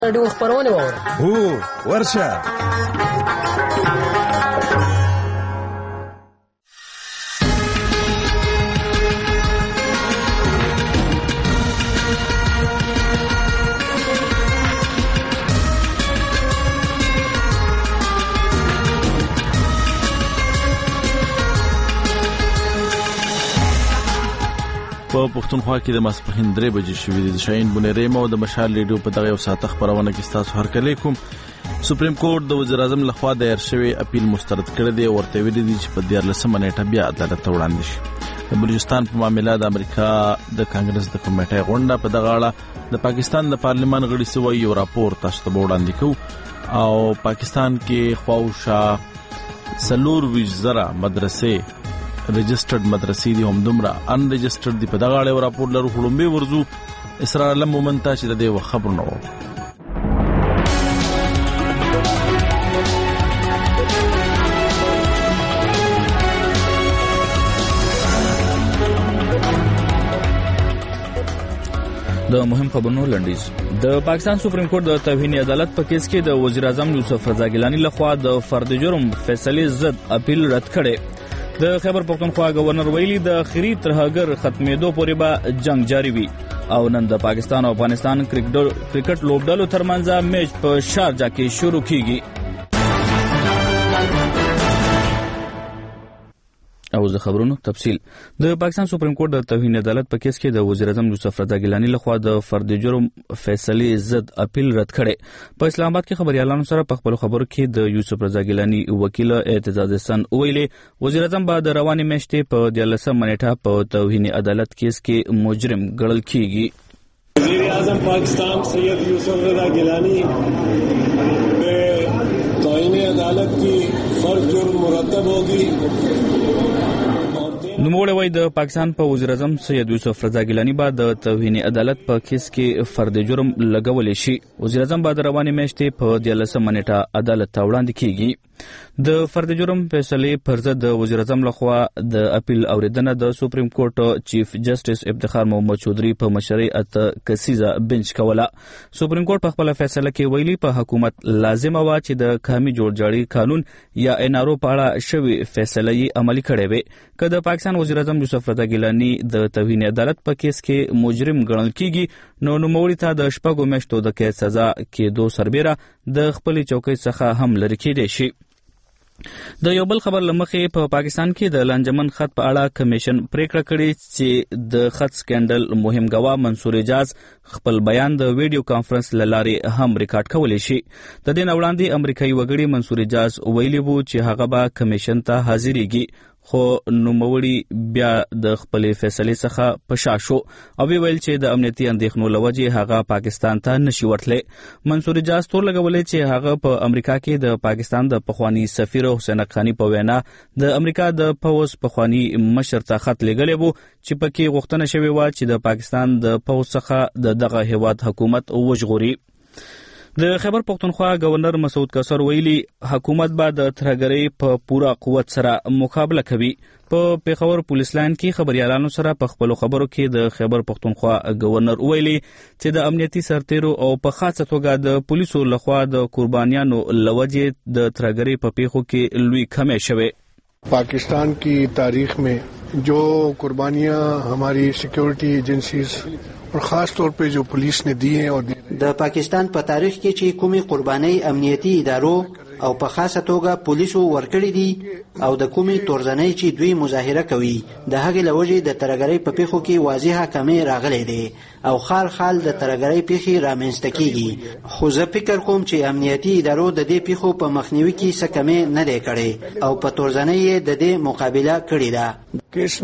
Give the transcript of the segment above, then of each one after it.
راډیو خپرونه واوره. هو ورشه. په پښتونخوا کې د ماسپښین 3 بجې شوې د شاهین بونیریم او د مشال ریډیو په دغه یو ساعت خبرونه کې تاسو هرکلی کوم. سپریم کورټ د وزیر اعظم لخوا دایر شوی اپیل مسترد کړی دی او ورته ویلي دي چې په 14 نیټه بیا عدالت ته وړاندې شي. د بلوچستان په معاملې د امریکا د کانګرس د کمیټې غونډه په دغه اړه د پاکستان د پارلیمان غړي سوی یو راپور تاسو ته وړاندې کوو او پاکستان کې خواوشا 4,000 مدرسې رجسټرډ مدرسې دي هم دومره ان رجسټرډ دي. په دغه اړه راپور لرو خړومبه ورزو اسرار علم مومنتا چې د دې خبر نه و. د مهم خبرونو لنډیز. د پاکستان سپریم کورټ د توهین عدالت په کیس کې د وزیر اعظم یوسف رضا ګیلانی لخوا د فرد جرم فیصلې ضد اپیل رد کړي. د خیبر پختونخوا گورنر ویلي د اخري ترهګر ختمېدو پورې به جنگ جاری وي او نن د پاکستان او افغانستان کرکټ لوبډلو ترمنځ میچ په شارجه کې شروع کیږي. او د خبرونو تفصیل. د پاکستان سپریم کورټ د توهین عدالت په کیس کې د وزیر اعظم یوسف رضا ګیلانی لخوا د فرد جرم فیصلې ضد اپیل رد کړي. په اسلام آباد کې خبريالانو سره په خپل خبرو کې د یوسف رضا ګیلانی وکیل اعتزاز حسن ویلي وزیر اعظم به د روانې میاشتې په 14 نیټه په توهین عدالت کیس کې مجرم ګڼل کیږي. وزیر اعظم پاکستان سید یوسف رضا گیلانی पे तौहीन अदालत की फर्ज जुर्म मुरतब होगी. نوموړی وایي د پاکستان په وزیر اعظم سید یوسف رضا ګیلانی به د توهین عدالت په کیس کې فرد جرم لګولې شي. وزیر اعظم به د روانې میاشتې په 14 نیټه عدالت ته وړاندې کیږي. د فرد جرم فیصلې پر ضد د وزیر اعظم لخوا د اپیل اوریدنه د سپریم کورټ چیف جسټس افتخار محمد چودھری په مشرۍ کسیزه بنچ کوله. سپریم کورټ په خپل فیصله کې ویلي په حکومت لازمه وا چې د قومي جوړجاړي قانون یا انارو په اړه شوی فیصله یې عملي کړي وي. که د پاکستان وزیر اعظم یوسف رضا ګیلانی د توهین عدالت په کیس کې مجرم ګڼل کیږي نو نوموړي ته د 6 میاشتو د قید سزا کېدو سربیره د خپل چوکۍ څخه هم لرې کېدای شي. د یو بل خبر لمخې په پاکستان کې د لانجمن خط په اړه کمیشن پریکړه کړې چې د خط سکینډل مهم گواه منصور اجاز خپل بیان د ویډیو کانفرنس لارې هم ریکارډ کولی شي. د دې نه وړاندې امریکایي وګړي منصور اجاز ویلي وو چې هغه به کمیشن ته حاضرېږي خو نوموړي بیا د خپلې فیصلې څخه په شا شو او ویل چې د امنیتي اندېښنو له وجې هغه پاکستان ته نشي ورتلی. منصور اجاز تور لګولی چې هغه په امریکا کې د پاکستان د پخواني سفیر حسین اقخانی په وینا د امریکا د پوځ پخواني مشر ته خط لیږلی و چې پکې غوښتنه شوې وه چې د پاکستان د پوځ څخه د دغه هیواد حکومت وژغوري. د خیبر پختونخوا گورنر مسعود کوثر ویلي حکومت به د ترهګرۍ په پوره قوت سره مقابله کوي. په پیښور پولیس لاین کې خبريالانو سره په خپل خبرو کې د خیبر پختونخوا گورنر ویلي چې د امنیتي سرتیرو او په خاصه توګه د پولیسو لخوا د قربانیانو لوجې د ترهګرۍ په پیښو کې لوی کمی شوه. पाकिस्तान की तारीख में जो कुर्बानियां हमारी सिक्योरिटी एजेंसीज और खास तौर पे जो पुलिस ने दी हैं और د پاکستان په تاریخ کې چې کومي قرباني امنیتي ادارو او په خاصه توګه پولیسو ورکړي دي او د کومي تورزنۍ چې دوی مظاهره کوي د هغې لوجې د ترهګرۍ په پیښو کې واضحه کمی راغلی دی او خال د ترهګرۍ پیښې رامنځته کیږي. خو زه فکر کوم چې امنیتي ادارو د دې پیښو په مخنیوي کې څه کمی نه دی کړی او په تورزنۍ یې د دې مقابله کړې ده. केस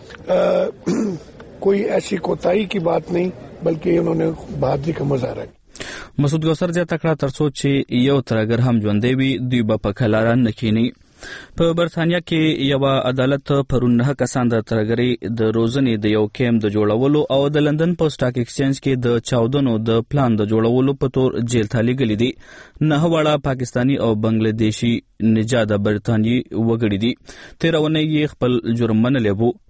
में कोई ऐसी कोताही की बात नहीं बल्कि उन्होंने बहादुरी का मुजाहरा किया. مسعود کوثر زیاته کړه ترڅو چې یو ترهګر هم ژوندی وي دوی به په کلاره نه کینی. په برتانیا کې یو عدالت پرون 9 کسان د ترهګرۍ د روزنې د یو کیمپ د جوړولو او د لندن په سټاک ایکسچینج کې د چاودنو د پلان د جوړولو په تور جیل ته لیږلي دي. 9 واړه پاکستانی او بنگلادیشي نژاده برتانیي وګړي دي. 13 ونې خپل جرم منلی وو.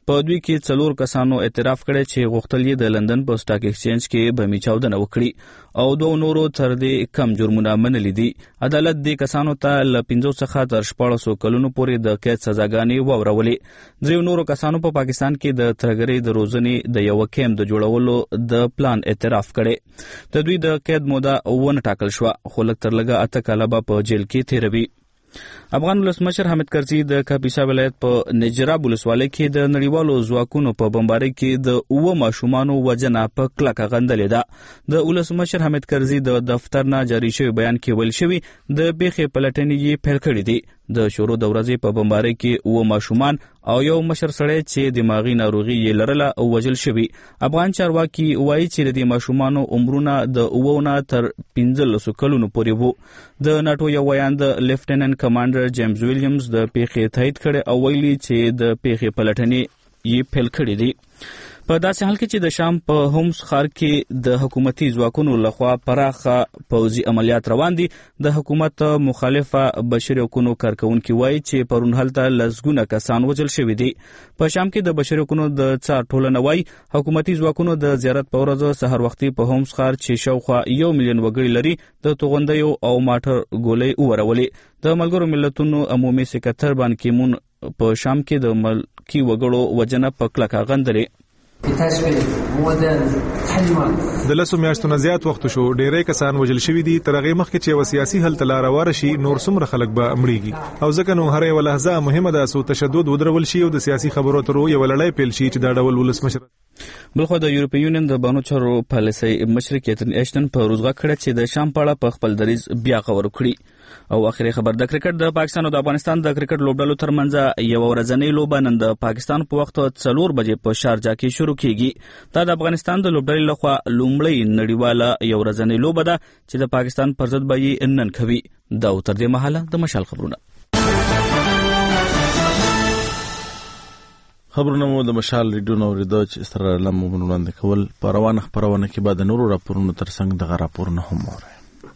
په دوی کې 4 کسانو اعتراف کړی چې غوښتل یې د لندن په سټاک ایکسچینج کې بمی چاودنه وکړي او 2 نورو تر دې کم جرمونه منلي دي. عدالت دې کسانو ته له 15 څخه تر 14 کلونو پورې د قید سزاګانې واورولې. 3 نورو کسانو په پاکستان کې د ترګرۍ د روزنې د یو کیمپ د جوړولو د پلان اعتراف کړي. د دوی د قید موده ونه ټاکل شو خو لږ تر لږه 8 کاله به په جیل کې تیروي. افغان ولسمشر حامد کرزي د کاپیسا ولایت په نجراب ولسوالۍ کې د نړیوالو ځواکونو په بمبارۍ کې د 9 ماشومانو وژنه په کلکه غندلې ده. د ولسمشر حامد کرزي د دفتر نه جاري شوی بیان کې ویل شوی د پیښې پلټنې یې پیل کړې دي. د شروع د ورځې په بمبارۍ کې 9 ماشومان او یو مشر سړی چې دماغي ناروغي یې لرله او وژل شوی. افغان چارواکي وایي چې د ماشومانو عمرونه د 9 تر 15 کلونو پورې وو. د ناتو یو ویاند لیفټیننټ کمانډر جیمز ویلیامز د پیښې تایید کړي او ویلي چې د پیښې پلټنې یې پیل کړې دي. په داسې حال کې چې د شام په هومس ښار کې د حکومتي ځواکونو لخوا پراخه پوځي عملیات روان دي. د حکومت مخالفه بشري حقوقو کارکونکي وایي چې پرون هلته لسګونه کسان وژل شوي دي. په شام کې د بشري حقوقو د څار ټولنه وایي حکومتي ځواکونو د زیارت په ورځ سحر وختي په هومس ښار چې شاوخوا 1 میلیون وګړي لري د توغندیو او ماټر ګولۍ وورولې. د ملګرو ملتونو عمومي سکرټر بان کی مون په شام کې د ملکي وګړو وژنه په کلکه غندلې. د لسو میاشتو نه زیات وخت شو ډیری کسان وژل شوي دي. تر هغې مخکې چې یو سیاسي حل ته لاره واره شي نور څومره خلک به مړیږي او ځکه نو هره یوه لحظه مهمه ده څو تشدد ودرول شي او د سیاسي خبرو اترو یوه لړۍ پیل شي چې دا ډول ولسمشر. بلخو د یورپی یونین د بانو چارو پالیسۍ مشر کیترین ایشتن په روزغه کړه چې د شام په اړه په خپل دریځ بیا غور وکړي. او اخري خبر د کرکټ د پاکستان او د افغانستان د کرکټ لوبډلو ترمنځ یو ورځنۍ لوبه نن د پاکستان په وخت 4 بجې په شارجه کې شروع کیږي. دا د افغانستان د لوبډلې لخوا لومړی نړیواله یو ورځنۍ لوبه ده چې د پاکستان پر ضد به یې نن کوي. دا تر دې مهاله د مشال خبرونه مو د مشال ریډیو نو ریډو چې سره لمو وړاندې کول په روانه خبرونه کې بعد نورو راپورونو ترڅنګ دغه راپورونه هم وره.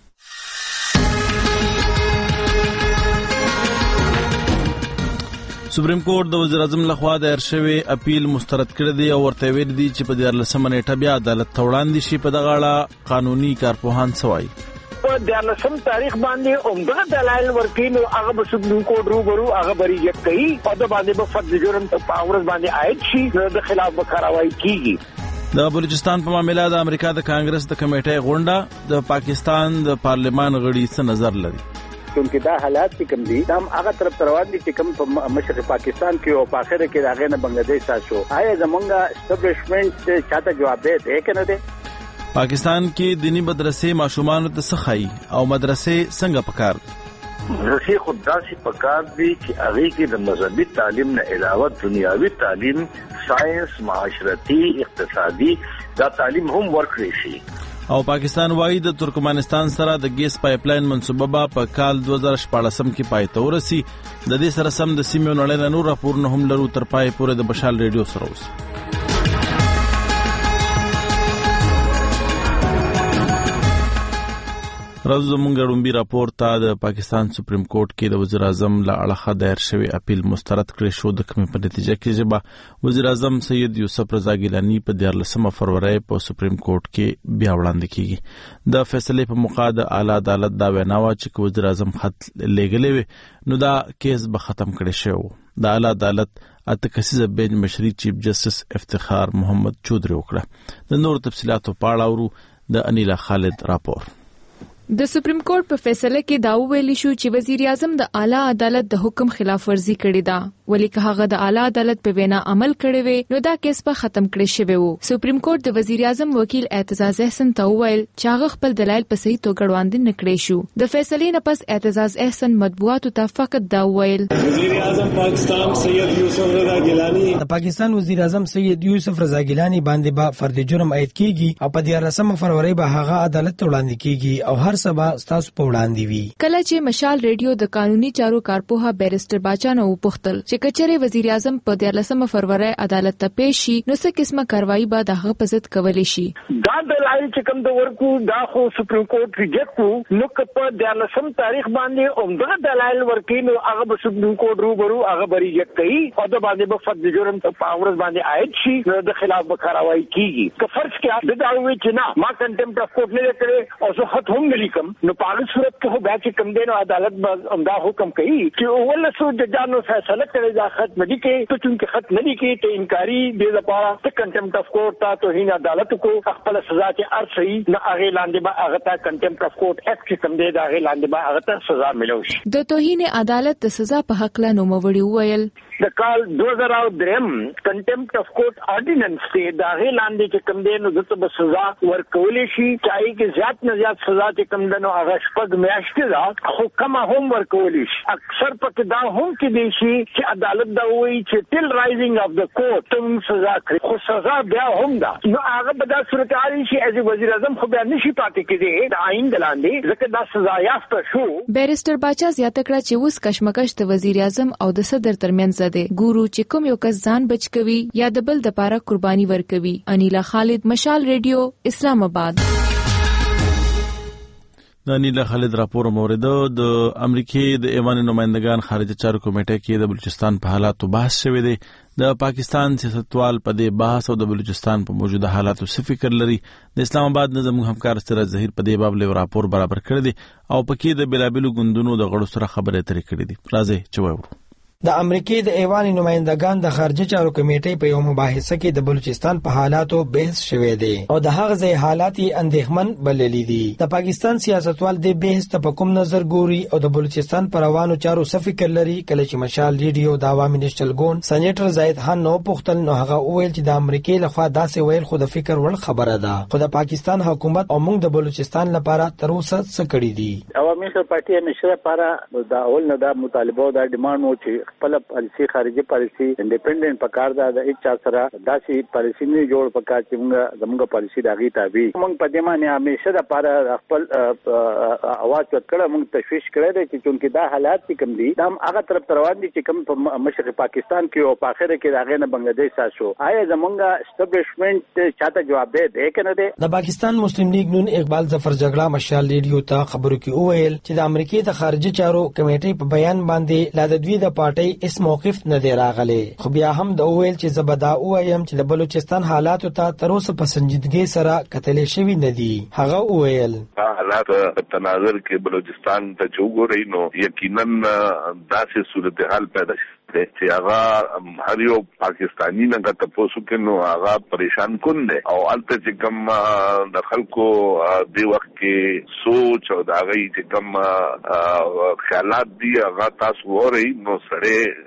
سپریم کورټ د وزیر اعظم لخوا دایر شوی اپیل مسترد کړی دی او ورته ویل دي چې په 14 نیټه بیا عدالت ته وړاندې شي. په دغه اړه قانوني کارپوهان څه وایي؟ په 14 تاریخ باندې عمده دلایل ورکړي نو هغه به سپریم کورټ روبرو هغه به ریجکټ کوي او د باندې به فرض جرم په پاورز باندې عاید شي نو د خلاف به کاروایی کیږي. د بلوچستان په معاملې د امریکا د کانګرس د کمیټې غونډه د پاکستان د پارلمان غړي څه نظر لري؟ چونکه دا حالات چې کوم دي هم هغه طرف روان دي چې کوم په مشرق پاکستان کې او په اخر کې راغی نه بنگلاديش تاسو آیا زمونږه اسټابلیشمنت چاته جواب دی کنه دی؟ پاکستان کې دینی مدرسې ماشومان ته څه خایي او مدرسې څنګه پکار دي؟ مدرسې خود داسې پکار دي چې هغه کې د مذهبي تعلیم نه علاوه دنیاوي تعلیم ساينس معاشرتي اقتصادي دا تعلیم هم ورکړي شي. او پاکستان وایي د ترکمنستان سره د ګیس پایپ لاین منصوبه به په کال 2014 کې پای ته ورسي. د دې سره سم د سیمې نړۍ نه نور راپورونه هم لرو. تر پای پورې د مشال ریډیو سره اوسئ. راځو زموږ ډومبي راپور ته. د پاکستان سپریم کورټ کې د وزیر اعظم له اړخه دایر شوی اپیل مسترد کړی شو. د کومې په نتیجه کې چې وزیر اعظم سید یوسف رضا ګیلانی په 14 فروری په سپریم کورټ کې بیا وړاندې کیږي. د فیصلې په موقع د اعلی عدالت دا وینا و چې وزیر اعظم خط لېږلی وي نو دا کیس به ختم کړي شو. د اعلی عدالت اته کسیزه بینچ مشري چیف جسټس افتخار محمد چودري وکړه. د نور تفصيلاتو په اړه ورو د انیلا خالد راپور. د سپریم کورټ په فیصله کې دا ویل شو چې وزیر اعظم د اعلی عدالت د حکم خلاف ورزي کړې ده. ولی که هغه د اعلی عدالت په وینا عمل کړی وي نو دا کیس به ختم کړی شوی وو. سپریم کورټ د وزیر اعظم وکیل اعتزاز احسن ته ویل چې هغه خپل دلایل په صحیح توګه وړاندې نه کړی شو. د فیصلې نه پس اعتزاز احسن مطبوعاتو ته فقط دا ویل وزیر اعظم پاکستان سید یوسف رضا ګیلانی د پاکستان وزیر اعظم سید یوسف رضا ګیلانی باندې به فرد جرم عاید کیږي او په 14 فروری به هغه عدالت ته وړاندې کیږي او هر هر سبا ستاسو په وړاندې وي. کله چې مشال ریډیو د قانوني چارو کارپوها بیرسټر باچا نو پوښتل چې کچره وزیر اعظم په 13 فروری عدالت ته پیش شي نو څه قسمه کاروایی به دغه په ضد کولای شي. دا دلایل چې کوم د ورکو دا خو سپریم کورټ ریجیکټ نو په 13 تاریخ باندې عمده دلایل ورکې نو هغه به سپریم کورټ روبرو هغه به ریجیکټ کوي او د باندې به فرد جرم په اورز باندې عائد شي نو د خلاف به کاروایی کیږي. که فرض کې دا وي چې نه ما کنټمپټ اف کورټ نه کړي او زه خط هم نه لیکم نو په هغه صورت کې هو بیا چې کوم دی نو عدالت به عمده حکم کوي چې ولسو د جانو فیصله کوي دا خط نه لیکي ته چې خط نه لیکي ته انکاری دی لپاره ته کنټمپټ اف کورټ ته توهین عدالت کو خپل سزا چې ارسي نه هغه لاندې به هغه ته کنټمپټ اف کورټ اکټ چې کوم دی دا هغه لاندې به هغه ته سزا ملوي. د توهین عدالت د سزا په حق لا نو موړي وویل د کال 2003 کنټمپټ اف کورټ آرډیننس ته دا هغه لاندې چې کوم دی نو دته به سزا ورکول شي چاہے کې زیات نه زیات سزا چې کوم دی نو هغه شپږ میاشتې دا حکم هم ورکول شي. اکثر پکې دا هم کې دی شي چې عدالت دا وایي چې ټیل رایزینګ اف د کورټ تم سزا کوي خو سزا بیا هم دا نو هغه به دا صورتحال شي ایز وزیر اعظم خو بیا نشي پاتې کېږي د آئین د لاندې ځکه دا سزا یافته شو. بیرسټر باچا زیاته کړه چې اوس کشمکش د وزیر اعظم او د صدر ترمنځ ده ګورو چې کوم یو کس ځان بچ کوي یا د بل د پاره قرباني ورکوي. انیلا خالد مشال ریډیو اسلام آباد. د نیله خالد راپور مورد د امریکای د ایوان نمائندگان خارجه چارو کمیټه کې د بلوچستان په حالاتو بحث شوی دی. د پاکستان سیاستوال په دې بحث او د بلوچستان په موجوده حالاتو څه فکر لري. د اسلام آباد نه زموږ همکار سراج ظهیر په دې باب له راپور برابر کړی دی او پکې د بلابلو ګوندونو د غړو سره خبرې اترې کړې دي. راځي چې وایو. د امریکای د ایوان نمائندگان د خارجه چارو کمیټې په یو مباحثه کې د بلوچستان په حالاتو بحث شوی دی او د هغه ځای حالات اندېښمن بللي دي. د پاکستان سیاستوال د بحث ته په کوم نظر ګوري او د بلوچستان پر روانو چارو څه فکر لري. کله چې مشال ریډیو د عوامي نېشنل ګوند سېنیټر زاهد خان نو پوښتل نو هغه وویل چې د امریکای لخوا داسې ویل خو د فکر وړ خبره ده خو د پاکستان حکومت او موږ د بلوچستان لپاره تر اوسه څه کړی دي. عوامي نېشنل پارټي همیشه لپاره د اول نه د مطالبه او د ډیماند و چې خپل پالیسي خارجي پالیسي انډیپندنت پکار ده د هیڅ سره داسې پالیسي نه جوړ پکار چې موږ پالیسي داغي تابع موږ په دې معنی همیشه د لپاره خپل اواز وکړه موږ تشویش کړی دی چې چونکه دا حالات کوم دي دا هغه طرف روان دي چې کوم په مشرق پاکستان کې او په اخر کې راغی نه بنگلاديش تاسو آیا زمونږ اسټابلیشمنت چاته جواب دی کنه دی. د پاکستان مسلم لیگ نون اقبال ظفر جګړه مشال ریډیو ته خبرو کې وویل چې د امریکای د خارجه چارو کمیټې په بیان باندې لا د دوی د پارټي اس موقف نه دی راغلی خو بیا هم د ویل چې زبدا وایم چې د بلوچستان حالاتو ته تر اوسه په سنجیدګۍ سره کتلې شوی نه دي. هغه ویل حالات تناظر کې بلوچستان ته وګورئ نو یقینا داسې صورتحال پیدا شي چې هغه هر یو پاکستانی نه د تاسو کې نو هغه پریشان کون دي او البته چې کوم د خلکو دی وخت کې سوچ او د هغه چې کوم خیالات دي هغه تاسو وره نو سره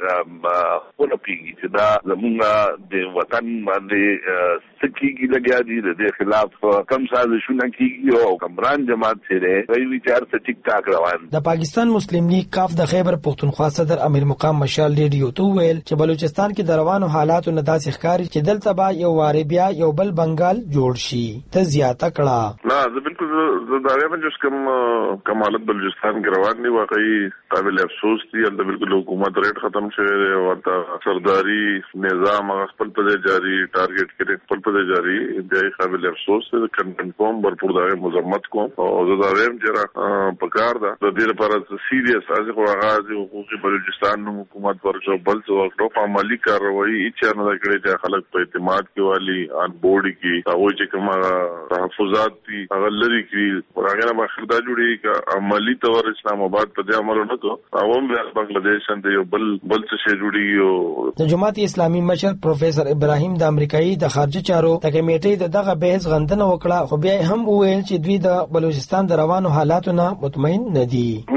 خپل پیږي چې دا زمونږ د وطن باندې سکیږي لګیا دي د خلاف کم سازشونه کیږي او کمران جماعت سره غوي وچار څه ټیک ټاک روان. د پاکستان مسلم لیگ کاف د خیبر پختونخوا صدر امیر مقام مشال ریډیو ته ویل چې بلوچستان کې د روانو حالاتو نه داسې ښکاري چې دلته به یو واره بیا یو بل بنگال جوړ شي. ته زیاته کړه نه زه بالکل زه دا وایم چې کوم حالت بلوچستان کې روان دي واقعي قابل افسوس دي. د بالکل حکومت ریټ ختم شوی دی او د سرداری نظام خپل په جاری ټارګټ کې خپل په جاری دی قابل افسوس دی. کنفرم برپور دا مذمت کوم او زه دا وایم چې په کار ده د دې لپاره سیریس ازغه واغاز حقوقي بلوچستان حکومت ورته بل څه وکړو په عملی کاروایی چې نه کړی چې خلک په اعتماد کې والی ان بورډ کې هغه چې کومه تحفظات دي هغه لري کې راغله مخدا جوړي ک عملی تور اسلام آباد په دې عمل نه کو او هم بنگلاديش ته یو بل څه جوړي او د جماعت اسلامي مشر پروفیسور ابراهیم د امریکایي د خارجه چارو د کمیټې دغه بحث غندنه وکړه خو بیا هم وویل چې دوی د بلوچستان د روانو حالاتو نه مطمئن نه دي.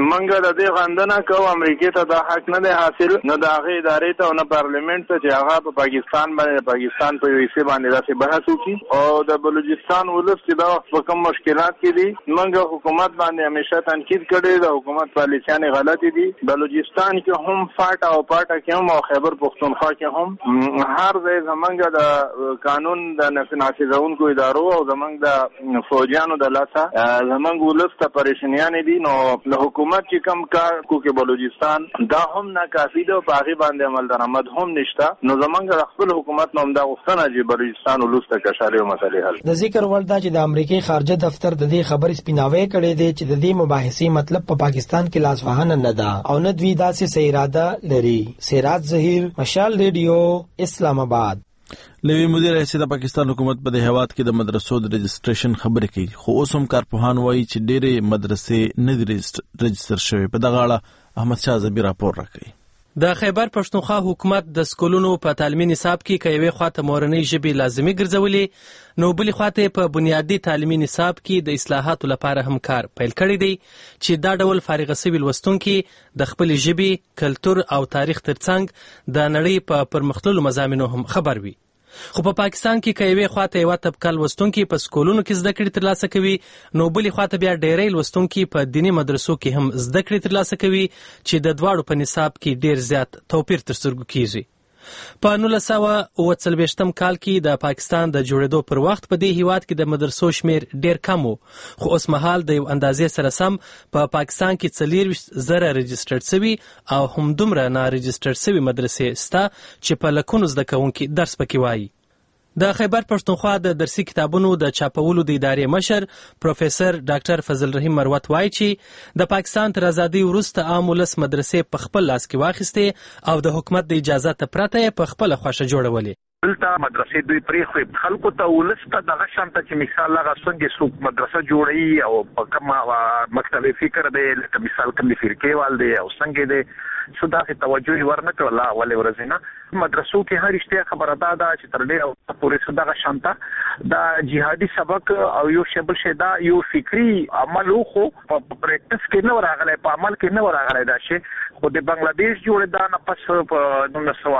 منګه د دې غندنه کو امریکای ته د حق نه دی حاصل نه د هغه ادارې ته او نه پارلیمنت ته چې هغه په پاکستان باندې په یو حصے باندې داسې بحث وکړي او د بلوچستان ولس چې دا په کوم مشکلات کې دي منګه حکومت باندې همیشه تنقید کړي د حکومت پالیسیانې غلطي دي بلوچستان کې هم فاټا او پاټا کې هم او خیبر پختونخوا کې هم هر ځای زمونږ د قانون د نافذونکو ادارو او زمونږ د فوجیانو د لاسه زمونږ ولس ته پریشانیانې دي نو له حکومت چې کم کار کوي بلوچستان دا هم ناکافي ده په هغه باندې عمل درآمد هم نشته نو زمونږ خپل حکومت نوم دا غوښتنه چې بلوچستان ولس ته کشالي او مسلې حل د ذکر ول دا چې د امریکای خارجه دفتر د دې خبرې سپیناوی کړي دي چې د دې مباحثې مطلب په پاکستان کې لاسوهنه نه ده او نه دوی داسې سې اراده لري سراج ظهیر مشال ریډیو اسلام آباد لوی مدیر حیثیت د پاکستان حکومت په دې هواد کې د مدرسو د رجسټریشن خبرې کوي خو اوس هم کارپوهان وایي چې ډېرې مدرسې نه دي رجسټر شوي په دغه اړه احمد شاه زبیر راپور راکوي د خیبر پښتونخوا حکومت د سکولونو په تعلیمي نصاب کې کيوي خواته مورنۍ ژبې لازمي ګرځولې نو بلې خواته په بنیادی تعلیمي نصاب کې د اصلاحاتو لپاره هم کار پیل کړی دی چې دا ډول فارغ شوي لوستونکي د خپل ژبې کلچر او تاریخ ترڅنګ د نړۍ په پرمختللو مضامینو هم خبر وي خو په پاکستان کې کيوي خواته یو طبقه لوستونکي په سکولونو کې زده کړې ترلاسه کوي نو بلې خواته بیا ډېرې لوستونکي په دینی مدرسو کې هم زده کړې ترلاسه کوي چې د دواړو په نصاب کې ډېر زیات توپیر تر سترګو کیږي په 1948 کال کې د پاکستان د جوړېدو پر وخت په دې هیواد کې د مدرسو شمیر ډېر کم و خو اوس مهال د یو اندازې سره سم په پاکستان کې 40,000 رجسټرډ شوي او همدومره نه رجسټرډ شوي مدرسې شته چې په لکونو زده کوونکي درس پکې وایي د خیبر پښتونخوا د درسي کتابونو د چاپولو د ادارې مشر پروفیسور ډاکټر فضل رحیم مروت وایي چې د پاکستان تر ازادۍ وروسته عام ولس مدرسې په خپل لاس کې واخیستې او د حکومت د اجازه ته پرته په خپل خوښه جوړولې دلته مدرسې دوی پرې خلکو ته ولسته دغه شانته چې مثال هغه څنګه څوک مدرسه جوړي او په کومه مکتب فکر دی لکه مثال کوم فرقې وال دی او څنګه دی صدا ته توجه ورنکړه لا ولې ورزنه مدرسو کې هر اشتیا خبره ده چې تر ډېره پورې صدا شانته دا جهادي سبق او یو شبل شدا یو فکری عمل خو په پریکټس کې نه راغلی په عمل کې نه راغلی دا شی خو د بنگلاديش جوړېدا نه پس په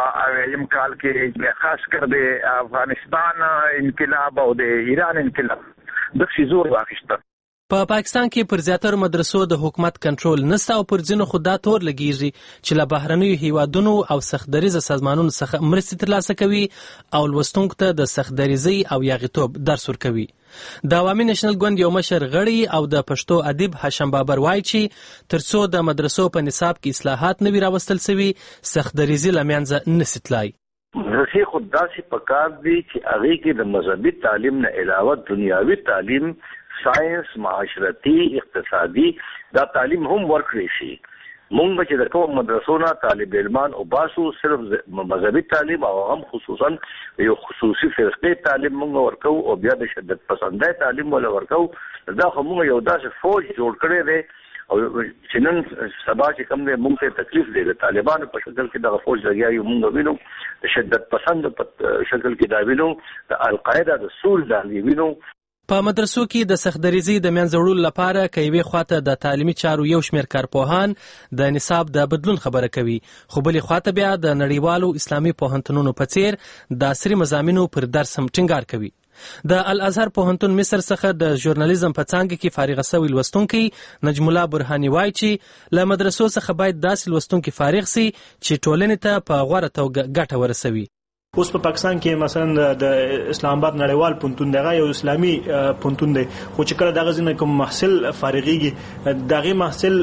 1900 کال کې خاص کر د افغانستان انقلاب او د ایران انقلاب د څه زور واخیسته په پاکستان کې پر زیاتره مدرسو د حکومت کنټرول نشته او پر ځینو خو دا تور لګیږي چې له بهرنیو هیوادونو او سختدریزه سازمانونو څخه مرستې ترلاسه کوي او لوستونکو ته د سختدریزۍ او یاغیتوب درس ورکوي د عوامي نېشنل ګوند یو مشر غړي او د پښتو ادیب هاشم بابر وایي چې ترڅو د مدرسو په نصاب کې اصلاحات نه وي راوستل شوي سختدریزي له منځه نشي تلای مدرسې خود داسې پکار دي چې هغې کې د مذهبي تعلیم نه علاوه دنیاوي تعلیم ساينس معاشرتي اقتصادي دا تعلیم هم ورکړي شي مونږ چې د کوم مدرسو نه طالب علمان او باسو صرف مذهبي تعلیم او هم خصوصا یو خصوصي فرقي تعلیم مونږ ورکو او بیا د شدت پسندای تعلیم ول ورکو دا هم یو داسې فوج جوړ کړی دی او چې نن سبا چې کوم دی مونږ ته تکلیف دی د طالبانو په شکل کې د فوج لګیا یو مونږ وینو د شدت پسند په شکل کې دا وینو د القاعده د سول دا وینو په مدرسو کې د سختدریزۍ د منځه وړلو لپاره کيوي خواته د تعلیمي چارو یو شمېر کارپوهان د نصاب د بدلون خبره کوي خو بلې خواته بیا د نړیوالو اسلامي پوهنتونونو په څیر د عصري مضامینو پر درس هم ټینګار کوي د الازهر پوهنتون مصر څخه د ژورنالیزم په څانګه کې فارغ شوی لوستونکي نجم الله برهاني وایي چې له مدرسو څخه باید داسې لوستونکي فارغ شي چې ټولنې ته په غوره توګه ګټه ورسوي اوس په پاکستان کې مثلا د اسلام آباد نړیوال پونتون دغه یو اسلامي پونتون دی خو چې کله دغه ځنه کوم محصل فارغيږي دغه محصل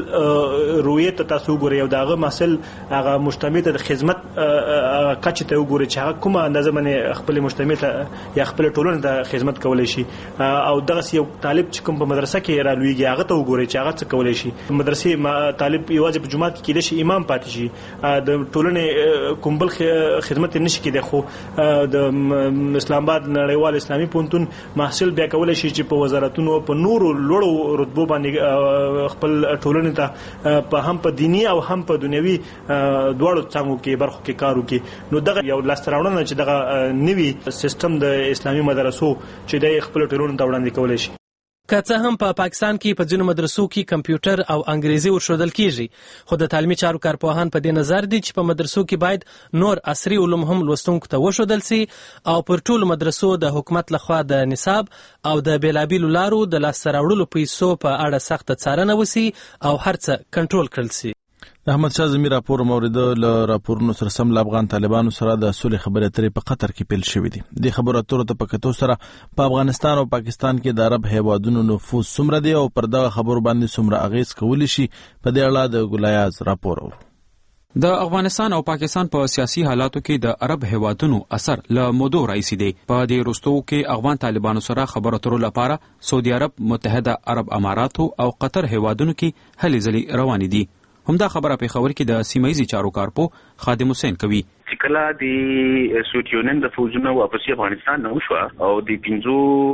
رویت تاسو ګوري او دغه محصل هغه مجتمع ته د خدمت کچ ته وګوري چې هغه کومه اندازه باندې خپل مجتمع ته یا خپل ټولنه ته خدمت کولای شي او دغه یو طالب چې کوم په مدرسه کې رالويږي هغه ته وګوري چې هغه څه کولای شي مدرسې طالب یوازې په جمعات کې کېدای شي امام پاتې شي د ټولنې کومبل خدمت نشي کېدای د اسلام آباد نړیوال اسلامي پونتون محصل بیا کولای شي چې په وزارتونو په نورو لوړو رتبو باندې خپل ټولنې ته په هم په دینی او هم په دنیوي دواړو څنګه کې برخو کې کار وکړي نو دغه یو لاستراوړنه چې دغه نوي سیستم د اسلامي مدرسو چې د خپل ټولنې ته وړاندې کولای شي که څه هم په پاکستان کې په ځینو مدرسو کې کمپیوټر او انګریزي ورښودل کیږي، خو د تعلیمي چارو کارپوهان په دې نظر دي چې په مدرسو کې باید نور عصري علوم هم لوستونکو ته وښودل سي او پر ټولو مدرسو د حکومت لخوا د نصاب او د بیلابیلو لارو د لاسته راوړلو پیسو په اړه سخته څارنه وسي او هر څه کنټرول کړل سي. د احمد شاه زمیر راپور مورید له راپورونو سره سم له افغان طالبانو سره د سولې خبرې اترې په قطر کې پیل شوې دي. د خبرو اترو ته په کتو سره په افغانستان او پاکستان کې د عرب هیوادونو نفوذ څومره دی او پر دغه خبرو باندې څومره اغیز کولی شي، په دې اړه د ګلایاز راپور اورو. د افغانستان او پاکستان په سیاسي حالاتو کې د عرب هیوادونو اثر له مودو راځي دی. په دې وروستو کې افغان طالبانو سره خبرو اترو لپاره سعودي عرب، متحده عرب اماراتو او قطر هیوادونو کې هلې ځلې روانې دي. همدا خبره په خبر کې د سیمایي چارو کارپو خادم حسین کوي. چې کله د سوویت یونین د فوجونو واپس افغانستان نه وشو او د پنځو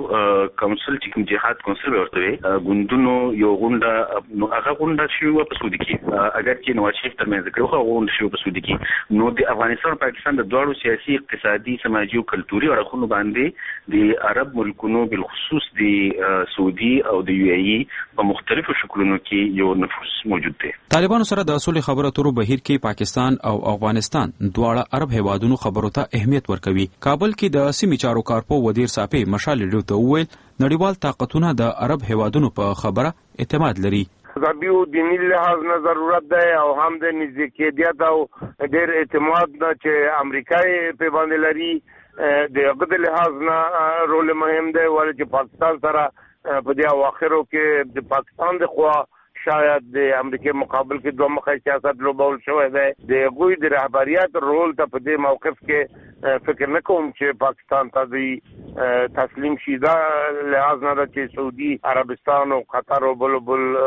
کونسل چې کوم جهاد کونسل ورته غوندونو یو غونډه نو هغه غونډه شو واپس ودی کی اگر چې نواز شریف ترمنځ کې هغه غونډه شو واپس ودی کی نو د افغانستان او پاکستان د دوړو سیاسي، اقتصادي، سماجي او کلتوري اړخونو باندې د عرب ملکونو بالخصوص د سعودي او د یو ای په مختلفو شکلونو کې یو نفوذ موجود دی. طالبانو سره د اصول خبرو اترو بهیر کې پاکستان او افغانستان دواړه عرب هیوادونو خبرو ته اهمیت ورکوي. کابل کې د سیمې چارو کارپو ودیر صافي مشال ډیو ته وویل نړیوال طاقتونه د عرب هیوادونو په خبره اعتماد لري. زابیو دینی لحاظ نه ضرورت ده او هم د نزدېکیت او ډېر اعتماد نه چې امریکای په باندې لري د هغه لحاظ نه رول مهم ده ولې چې پاکستان سره په دې اواخرو کې د پاکستان د خوا شاید د امریکای مقابل کې دوه مخه سیاست لوبول شوی دی. د هغوی د رهبریت رول ته په دې موقف کې فکر نه کوم چې پاکستان ته د تسلیم شي. دا لحاظ نه ده چې سعودي عربستان او قطر او بل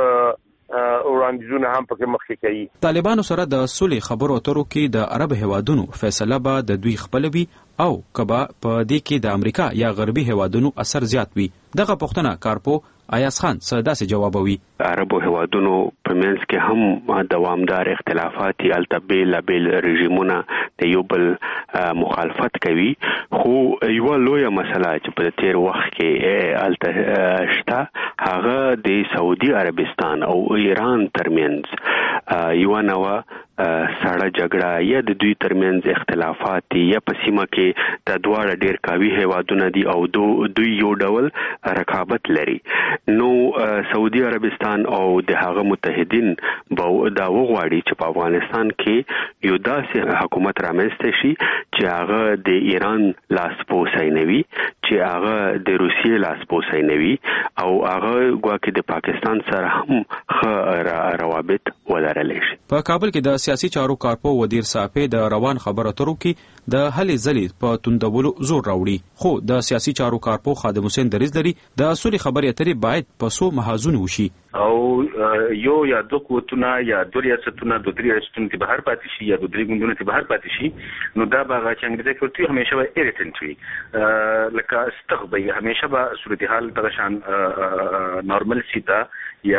وړاندیزونه هم پکې مخکې کوي. طالبانو سره د سولې خبرو اترو کې د عرب هیوادونو فیصله به د دوی خپل وي او کبا په دې کې د امریکا یا غربي هیوادونو اثر زیات وي. دغه پوښتنه کارپو ایاز خان سداسې جوابوي. عربو هیوادونو په منځ کې هم دوامدار اختلافات الته بیل رژیمونه د یو بل مخالفت کوي، خو یو لویه مسله چې په تیر وخت کې الته شته هغه د سعودي عربستان او ایران ترمنځ یو نوه سړه جګړه یا د دوی ترمنځ اختلافات یا په سیمه کې د دواړه ډېر قوي هیوادونه دي او دوی یو ډول رقابت لري. نو سعودي عربستان او د هغه متحدین به دا وغواړي چې په افغانستان کې یو داسې حکومت رامنځته شي چې هغه د ایران لاسپوڅی نه وي، چې هغه د روسیې لاسپوڅی نه وي او هغه ګواکې د پاکستان سره هم ښه روابط ولرلی شي. په کابل کې د سیاسي چارو کارپو ودیر صافي د روان خبرو اترو کې د هلې ځلې په توندولو زور راوړي، خو د سیاسي چارو کارپو خادم حسین دریز لري د اصول خبرې اترې باید په څو محاذونو وشي او یو یا دوه قوتونه یا دوه ریاستونه دوه درې ریاستونه ته بهر پاتې شي یا دوه درې ګوندونه ته بهر پاتې شي نو دا به هغه چې انګریزي کې ورته همیشه به ایریټنټ وي، لکه استغبی همیشه به صورتحال دغه شان نارمل سیتا یا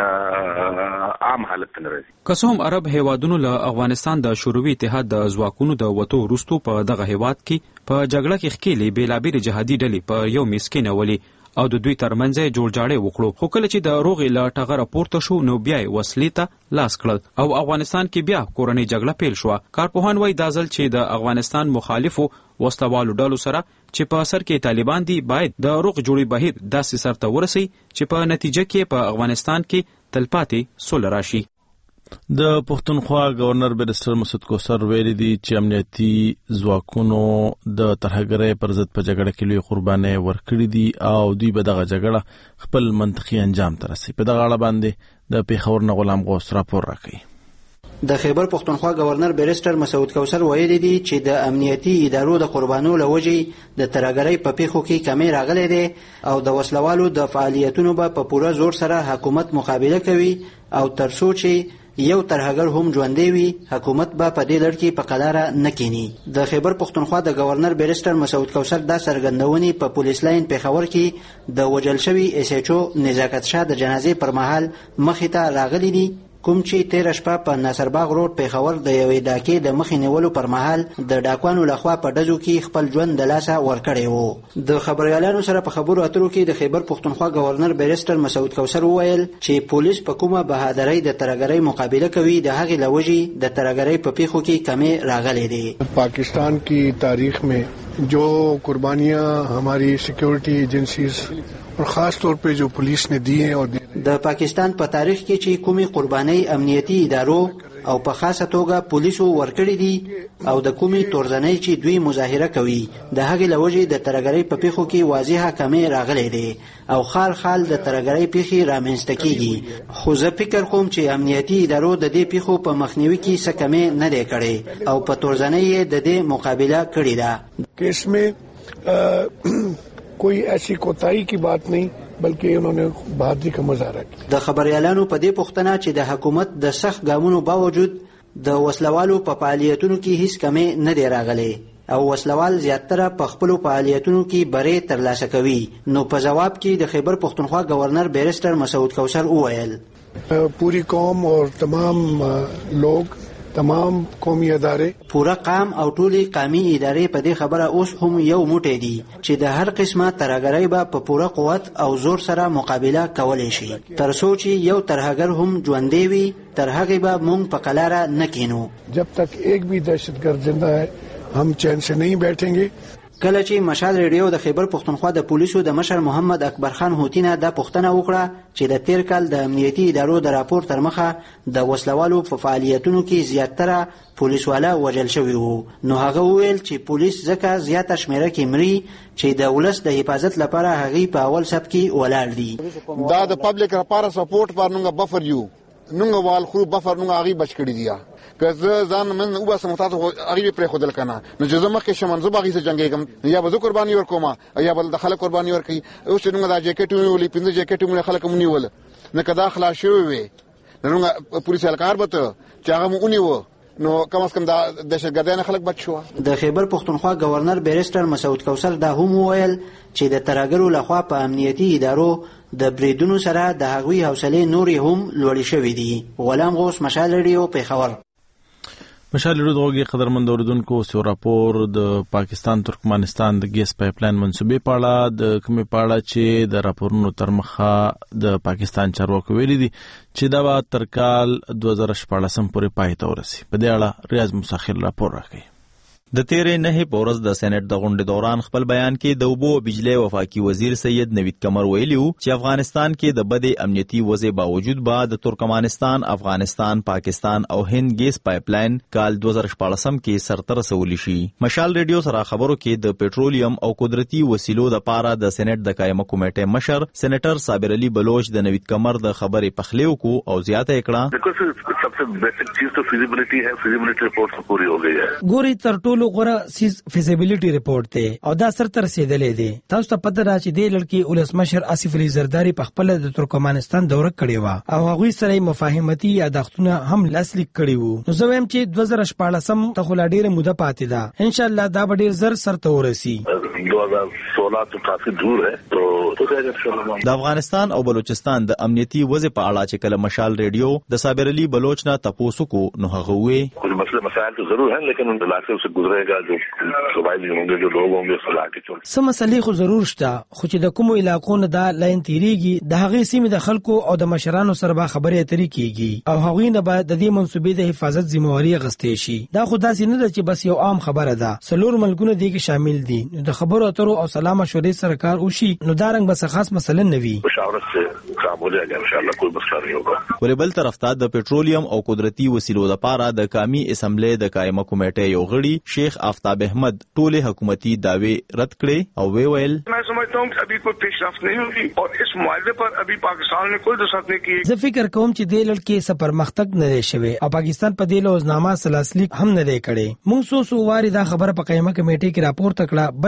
عام حالت نه راځي. که څه هم عرب هیوادونو له افغانستان د شوروي اتحاد د ځواکونو د وتو وروستو په دغه هیواد کې په جګړه کې ښکېلې بېلابېلې جهادي ډلې په یو میز کېنولې او د دوی ترمنځ یې جوړجاړی وکړو، خو کله چې د روغې له ټغره پورته شو نو بیا یې وسلې ته لاس کړل او افغانستان کې بیا کورنۍ جګړه پیل شوه. کارپوهان وایي دا ځل چې د افغانستان مخالفو وسلوالو ډلو سره چې په اثر کې طالبان دي باید د روغ جوړې بهیر داسې سرته ورسي چې په نتیجه کې په افغانستان کې تلپاتې سوله راشي. د پښتونخوا گورنر بیرسټر مسعود کوثر ویلي دي چې امنیتي ځواکونو د ترهګرۍ پر ضد په جګړه کې لوی قربانۍ ورکړې دي او دوی به دغه جګړه خپل منطقي انجام ته رسوي. په دغه اړه باندې د پیښور نه غلام غوث راپور راکوي. د خیبر پښتونخوا گورنر بیرسټر مسعود کوثر ویلي دي چې د امنیتي ادارو د قربانو لوجې د ترهګرۍ په پیښو کې کمی راغلی دی او د وسلوالو د فعالیتونو به په پوره زور سره حکومت مقابله کوي او ترڅو چې یو ترهګر هم ژوندی وي حکومت به په دې لړ کې په قلاره نه کینی. د خیبر پښتونخوا د گورنر بیرسټر مسعود کوثر دا څرګندونې په پولیس لاین پیښور کې د وژل شوي اس ایچ او نزاکت شاه د جنازې پر مهال مخې ته راغلي دي کوم چې تیر شپه په ناصرباغ روډ پیښور د یوې ډاکې د مخې نیولو پر مهال د ډاکوانو لخوا په ډزو کې خپل ژوند د لاسه ورکړی و. د خبريالانو سره په خبرو اترو کې د خیبر پښتونخوا گورنر بیرسټر مسعود کوثر وویل چې پولیس په کومه بهادرۍ د ترهګرۍ مقابله کوي د هغې له وجې د ترهګرۍ په پیښو کې کمې راغلې دي. پاکستان کی تاریخ میں جو قربانیاں ہماری سیکورٹی ایجنسیز اور خاص طور پہ جو پولیس نے دی ہیں اور د پاکستان په تاریخ کې چې کومي قربانۍ امنیتي ادارو او په خاصه توګه پولیسو ورکړي دي او د کومي تورزنۍ چې دوی مظاهره کوي د هغې له وجې د ترهګرۍ په پیښو کې واضحه کمې راغلی دی او خال د ترهګرۍ پیښې رامنځته کیږي. خو زه فکر کوم چې امنیتي ادارو د دې پیښو په مخنیوي کې څه کمې نه دی کړی او په تورزنۍ یې د دې مقابله کړې ده. کیس میں کوئی ایسی کوتاہی کی بات نہیں بلکہ انہوں نے بہادری کا مظاہرہ کیا. د خبريالانو په دې پوښتنه چې د حکومت د سخت ګامونو باوجود د وسلوالو په فعالیتونو کې هیڅ کمې نه دی راغلی او وسلوال زیاتره په خپلو فعالیتونو کې برې ترلاسه کوي، نو په جواب کې د خیبر پښتونخوا گورنر بیرسټر مسعود کوثر وویل پوری قوم اور تمام لوگ تمام قومي ادارے پورا قام او ټولي قومي ادارې په دې خبره اوس هم یو موټی دي چې د هر قسمه ترهګرۍ به په پوره قوت او زور سره مقابله کولی شي. تر څو چې یو ترهګر هم ژوندی وي تر هغې به موږ په قلاره نه کینو. جب تک ایک بھی دہشتگرد زندہ ہے ہم چین سے نہیں بیٹھیں گے. کله چې مشال ریډیو د خیبر پښتونخوا د پولیسو د مشر محمد اکبر خان هوتینه دا پوښتنه وکړه چې د تیر کال د امنیتي ادارو د راپور تر مخه د وسلوالو په فعالیتونو کې زیاتره پولیسوالا وژل شوي وو، نو هغه وویل چې پولیس ځکه زیاته شمیره کې مري چې د ولس د حفاظت لپاره هغې په اول صف کې ولاړ دي. دا د پبلک لپاره سپورټ پر نونګه بفر یو نونګه وال خو بفر نونګه هغې بچ کړي دي که زه ځان من وباسم تاسو هغې پرېښودل که نه نو چې زه مخکې شم زه به هغې سره جنګېږم یا به زه قرباني ورکوم یا به د خلک قرباني ورکوي. اوس چې نونګه دا جیکټ ونیولې 5 جیکټ مو خلک هم ونیول نه که دا خلاص شوی وي نو نونګه پولیس اهلکار به ته چې هغه مو ونیوه نو کم از کم دا دهشتګردۍ نه خلک بچ شو. د خیبر پښتونخوا گورنر بیرسټر مسعود کوثر دا هم وویل چې د ترهګرو لخوا په امنیتي ادارو د بریدونو سره د هغوی حوصلې نورې هم لوړې شوې دي. غلام غوث، مشال ریډیو، پیښور. مشال ریډیو قدرمن اوریدونکو سو راپور د پاکستان ترکمنستان د ګیس پایپلاین منسوبې په اړه د کومې په اړه چې د راپورونو تر مخه د پاکستان چارواکو ویلي دي چې دا به تر کال 2014 پورې پای ته ورسي. په دې اړه ریاض مساخر راپور راکوي. د تیرې نهې په ورځ د سېنات د غونډې دوران خپل بیان کې د اوبو او بجلی وفاقي وزیر سید نوید قمر ویلي وو چې افغانستان کې د بدې امنیتي وضع باوجود به د ترکمنستان، افغانستان، پاکستان او هند ګیس پایپلاین کال 2014 کې سرته رسولی شي. مشال ریډیو سره خبرو کې د پېټرولیم او قدرتي وسیلو د پاره د سېنات د قائمه کمیټې مشر سېنیټر صابر علي بلوچ د نوید قمر د خبرې پخلی وکړو او زیاته کړه सबसे बेसिक चीज तो फिजिबिलिटी है, फिजिबिलिटी रिपोर्ट तो पूरी हो गई है. ګوري تر ټولو غوره سیز فیزیبিলিټي رپورټ ته او دا سر تر رسیدلې دي. تاسو ته پته را چې د لړکی ولسمشر آصف علي زرداری په خپل د ترکمنستان دوره کړې و او هغه سره مفاهمتي یادښتونه هم لاسلیک کړي وو. نو زه وایم چې 2014 ته خلا ډیره موده پاتې ده. ان شاء الله دا به ډیر زر سر ته ورسي. 2016 تو کافی دور ہے تو د افغانستان او بلوچستان د امنیتي وضع په اړه چې کله مشال ریډیو د صابر علي بلوچ نه تاسو کو نو هغه وې कुछ मसले मसाइल तो जरूर हैं लेकिन उन इलाके से गुजरेगा जो कबायली होंगे जो लोग होंगे उस इलाके के سم مسلې خو ضرور شته خو چې د کومو علاقو نه دا لاین تیریږي د هغې سیمې د خلکو او د مشرانو سره به خبرې اترې کیږي او هغوی نه به د دې منصوبې د حفاظت ذمہواري اخیستې شي. دا خو داسې نه ده چې بس یو عام خبره ده. څلور ملکونه دې کې شامل دي. نو د خبرو اترو او سلا مشورې سره کار وشي نو دا رنګ بس خاص مسله نه وي. مشاورت سے کام ہو جائے گا انشاءاللہ کوئی مسئلہ نہیں ہوگا. ولې بل طرف ته د پېټرولیم او قدرتي وسیلو لپاره د قومي اسمبلی د قائمه کمیټې یو غړي شیخ آفتاب احمد ټول حکومتي دعوی رد کړي او ویل मैं समझता हूं कि अभी कोई पेशरफ्त नहीं होगी और इस मुआहदे पर अभी पाकिस्तान ने कोई दस्तखत नहीं किए. زه فکر کوم چې د لړکی سفر مختګ نه دی شوی او پاکستان په دې لوزنامه سلاسلیک هم نه دی کړي. موږ سو واري دا خبره په قائمه کمیټې کې راپور تکړه. بل خبره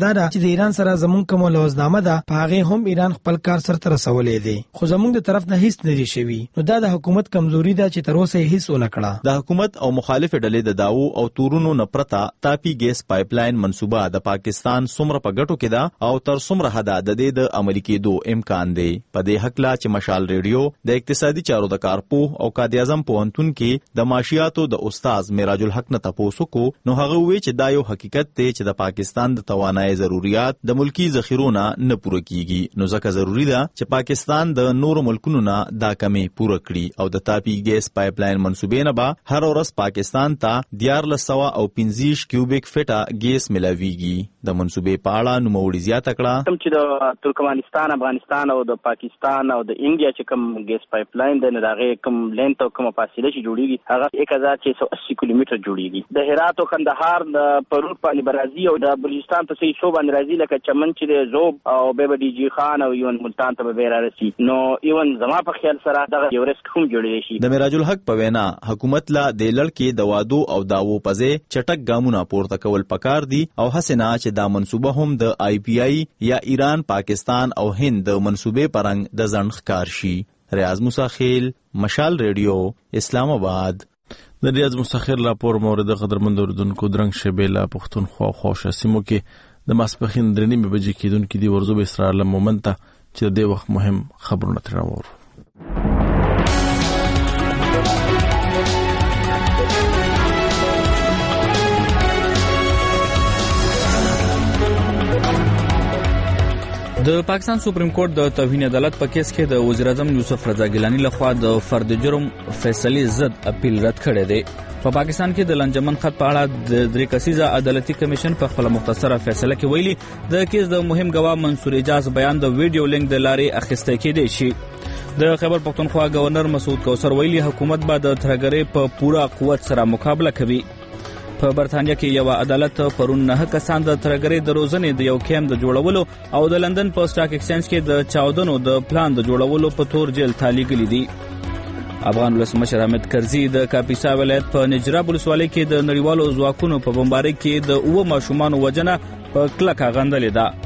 دا ده چې د ایران سره زمونږ کوم لوزنامه ده په هغه هم ایران خپل کار سرته رسولې دي، خو زمونږ د طرف نه هیڅ نه دي شوی. نو دا د حکومت کمزوري ده چې تر اوسه هیڅ ونه کړه. د حکومت او مخالف ډلې د داوو او تورونو نه پرته تاپی ګیس پایپلاین منصوبه د پاکستان څومره په ګټو کې ده او تر څومره حده د دې د عملي کېدو امکان دی. په دې حق لا چې مشال ریډیو د اقتصادي چارو د کارپوه او قائد اعظم پوهنتون کې د معاشیاتو د استاد معراج الحق نه تاسو کو نو هغه وی چې دا یو حقیقت دی چې د پاکستان د توانایي ضرورت د ملکی ذخیرونه نه پوره کیږي، نو ځکه ضروری ده چې پاکستان د نورو ملکونو نه دا کمی پوره کړي او د تاپی ګیس پایپلاین منصوبې نه به هر ورځ پاکستان ته 1415 کیوبیک فټه ګیس ملاویږي. د منصوبې په اړه نوموړي زیاته کړه چې د ترکمنستان، افغانستان او د پاکستان او د انډیا چې کوم ګیس پایپلاین د دغه کوم لینت او کوم فاصله چې جوړیږي هغه 1680 کیلومتر جوړیږي. د هرات او کندهار د پرور په برازي او د بلوچستان ته شو باندې راځي لکه چمن چې د زوب او به ډي جی خان او یون ملتان ته به راسي. نو ایون زما په خیال سره دغه یو ریسک هم جوړیږي شي. د معراج الحق په وینا حکومت لا د لړکې د وادو او داوو پځه چټک ګامونه پورته کول پکار دي او حسنا چې دا منصوبه هم د آی پی آی یا ایران، پاکستان او هند د منصوبې پرنګ د ځنډ ښکار شي. ریاض موسی خیل، مشال ریډیو، اسلام آباد. د ریاض موسی خیل راپور مورد قدرمن اوردونکو درنګ شبیلا پښتونخوا خوښه سیمو کې د ماسپخین درنی به بجې کېدونکو دی ورزو به اسرائیل مومنت چې د وخت مهم خبرونه ترنور. د پاکستان سپریم کورټ د توهین عدالت په کیس کې د وزیر اعظم یوسف رضا ګیلانی لخوا د فرد جرم فیصلې ضد اپیل رد کړی دی. په پاکستان کې د لنجمن خط په اړه د درې کسیزه عدالتي کمیشن په خپل مختصره فیصله کې ویلي د کیس د مهم گواه منصور اجاز بیان د ویډیو لینک د لارې اخیسته کېدی شي. د خیبر پختونخوا گورنر مسعود کوثر ویلي حکومت به د ترهګرۍ په پوره قوت سره مقابله کوي. په برتانیا کې یو عدالت پرون 9 کسان د ترهګرۍ د روزنې د یو کیمپ د جوړولو او د لندن په سټاک ایکسچینج کې د چاودنو د پلان د جوړولو په تور جیل تالیږلي دي. افغان ولسمشر حامد کرزي د کاپیسا ولایت په نجراب ولسوالۍ کې د نړیوالو ځواکونو په بمبارۍ کې د 9 ماشومان وژنه په کلکه غندلې ده.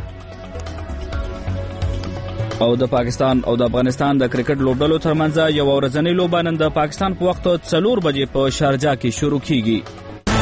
او د پاکستان او د افغانستان د کرکټ لوبډلو ترمنځ یو ورځنی لوبه نن د پاکستان په وخت 4 بجې په شارجه کې شروع کیږي.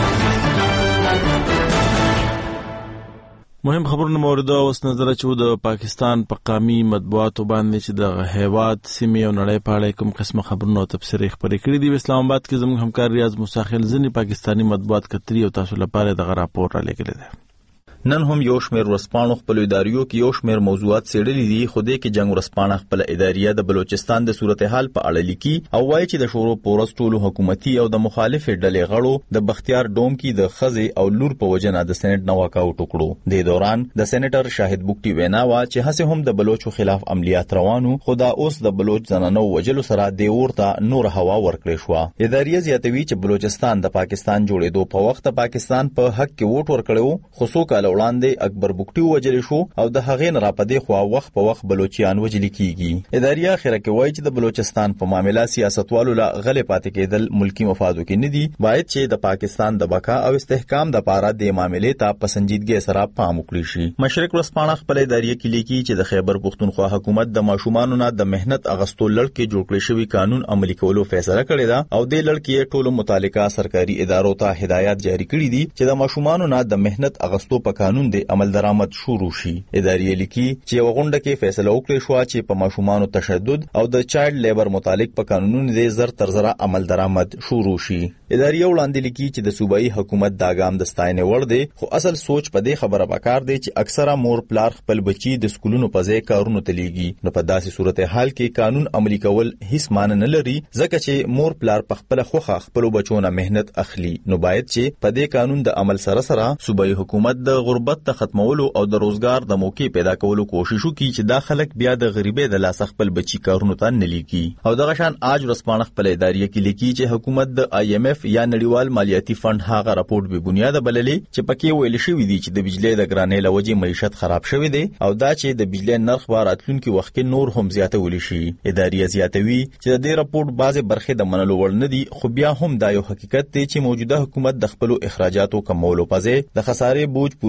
مهم خبرونه مورد اوس نظر چې د پاکستان په قومي مطبوعاتو باندې چې د هیواد سیمې او نړۍ په اړه کوم قسمه خبرونه او تفسیر خبرې کړې دي. اسلام آباد کې زموږ همکار ریاض موسی خیل ځنی پاکستانی مطبوعات کتري او تاسو لپاره د راپور را لګل دي. نن هم یو شمېر ورسپانو خپل اداریو کې یو شمېر موضوعات څېړلي دي، خو دې کې جنگ ورسپانه خپل اداریه د بلوچستان د صورتحال په اړه لیکي او وایي چې د شورو پورس ټولو حکومتي او د مخالف ډلې غړو د بختیار ډوم کې د خزي او لور په وجنه د سېنات نه واکاوټ وکړو. د دوران د سېنیټر شاهد بوکټي وینا وا چې هڅه هم د بلوچو خلاف عملیات روانو، خو دا اوس د بلوچ زنانو وجلو سره د ورته نور هوا ورکړې شو. اداریه زیاتوي چې بلوچستان د پاکستان جوړېدو په وخت پاکستان په حق کې ووټ ورکړو، خو څو کال وړاندې اکبر بوکټي وجل شو او د هغې نه راپدې خو وخت په وخت بلوچیان وجل کیږي. اداریه اخره کې وایي چې د بلوچستان په معاملې سیاستوالو لا غلې پاتې کېدل ملکی مفادو کې نه دي، باید چې د پاکستان د بقا او استحکام د لپاره د معاملې ته په سنجیدګۍ سره پام وکړي شي. مشرق ورسپانه خپل اداریه کې لیکي چې د خیبر پختونخوا حکومت د ماشومانو نه د مهنت اغستو لړ کې جوړ کړی شوی قانون عملي کولو فیصله کړې ده او د لړ کې ټولو متعلقه سرکاري ادارو ته هدایت جاری کړې دي چې د ماشومانو نه د مهنت اغستو په قانون د عمل درآمد شروع شي. ادارې لیکي چې یو غونډه کې فیصله وکړې شو چې په ماشومانو تشدد او د چایلډ لیبر متعلق په قانونونو د زر تر زره عمل درآمد شروع شي. ادارې وړاندې لیکي چې د صوبایي حکومت دا ګام د ستاینې وړ دی، خو اصل سوچ په دې خبره پکار دی چې اکثره مور پلار خپل بچي د سکولونو په ځای کارونو ته لیږي. نو په داسې صورتحال کې قانون عملي کول هیڅ معنی نه لري، ځکه چې مور پلار په خپل خوخه خپل بچونه مهنت اخلي. نو باید چې په دې قانون د عمل سره سره صوبایي حکومت د غربت ته ختمولو او د روزګار د موقع پیدا کولو کوشش وکړي چې دا خلک بیا د غریبۍ د لاس خپل بچي کارونو ته نه لیکي. او دغه شان آج ورسپانه خپل ادارې کې لیکي چې حکومت د آی ایم ایف یا نړیوال مالیاتي فند هغه راپورټ به بنیاد بللې چې پکې ویل شوی دی چې د بجلی د ګرانۍ لوجې معیشت خراب شوی دی او دا چې د بجلی نرخ به راتلونکي وخت کې نور هم زیاتول شي. ادارې زیاتوي چې د دې راپورټ بعضې برخې د منلو وړ نه دي، خو بیا هم دا یو حقیقت دی چې موجوده حکومت د خپل اخراجاتو کمولو په ځای د خسارې بوج پوره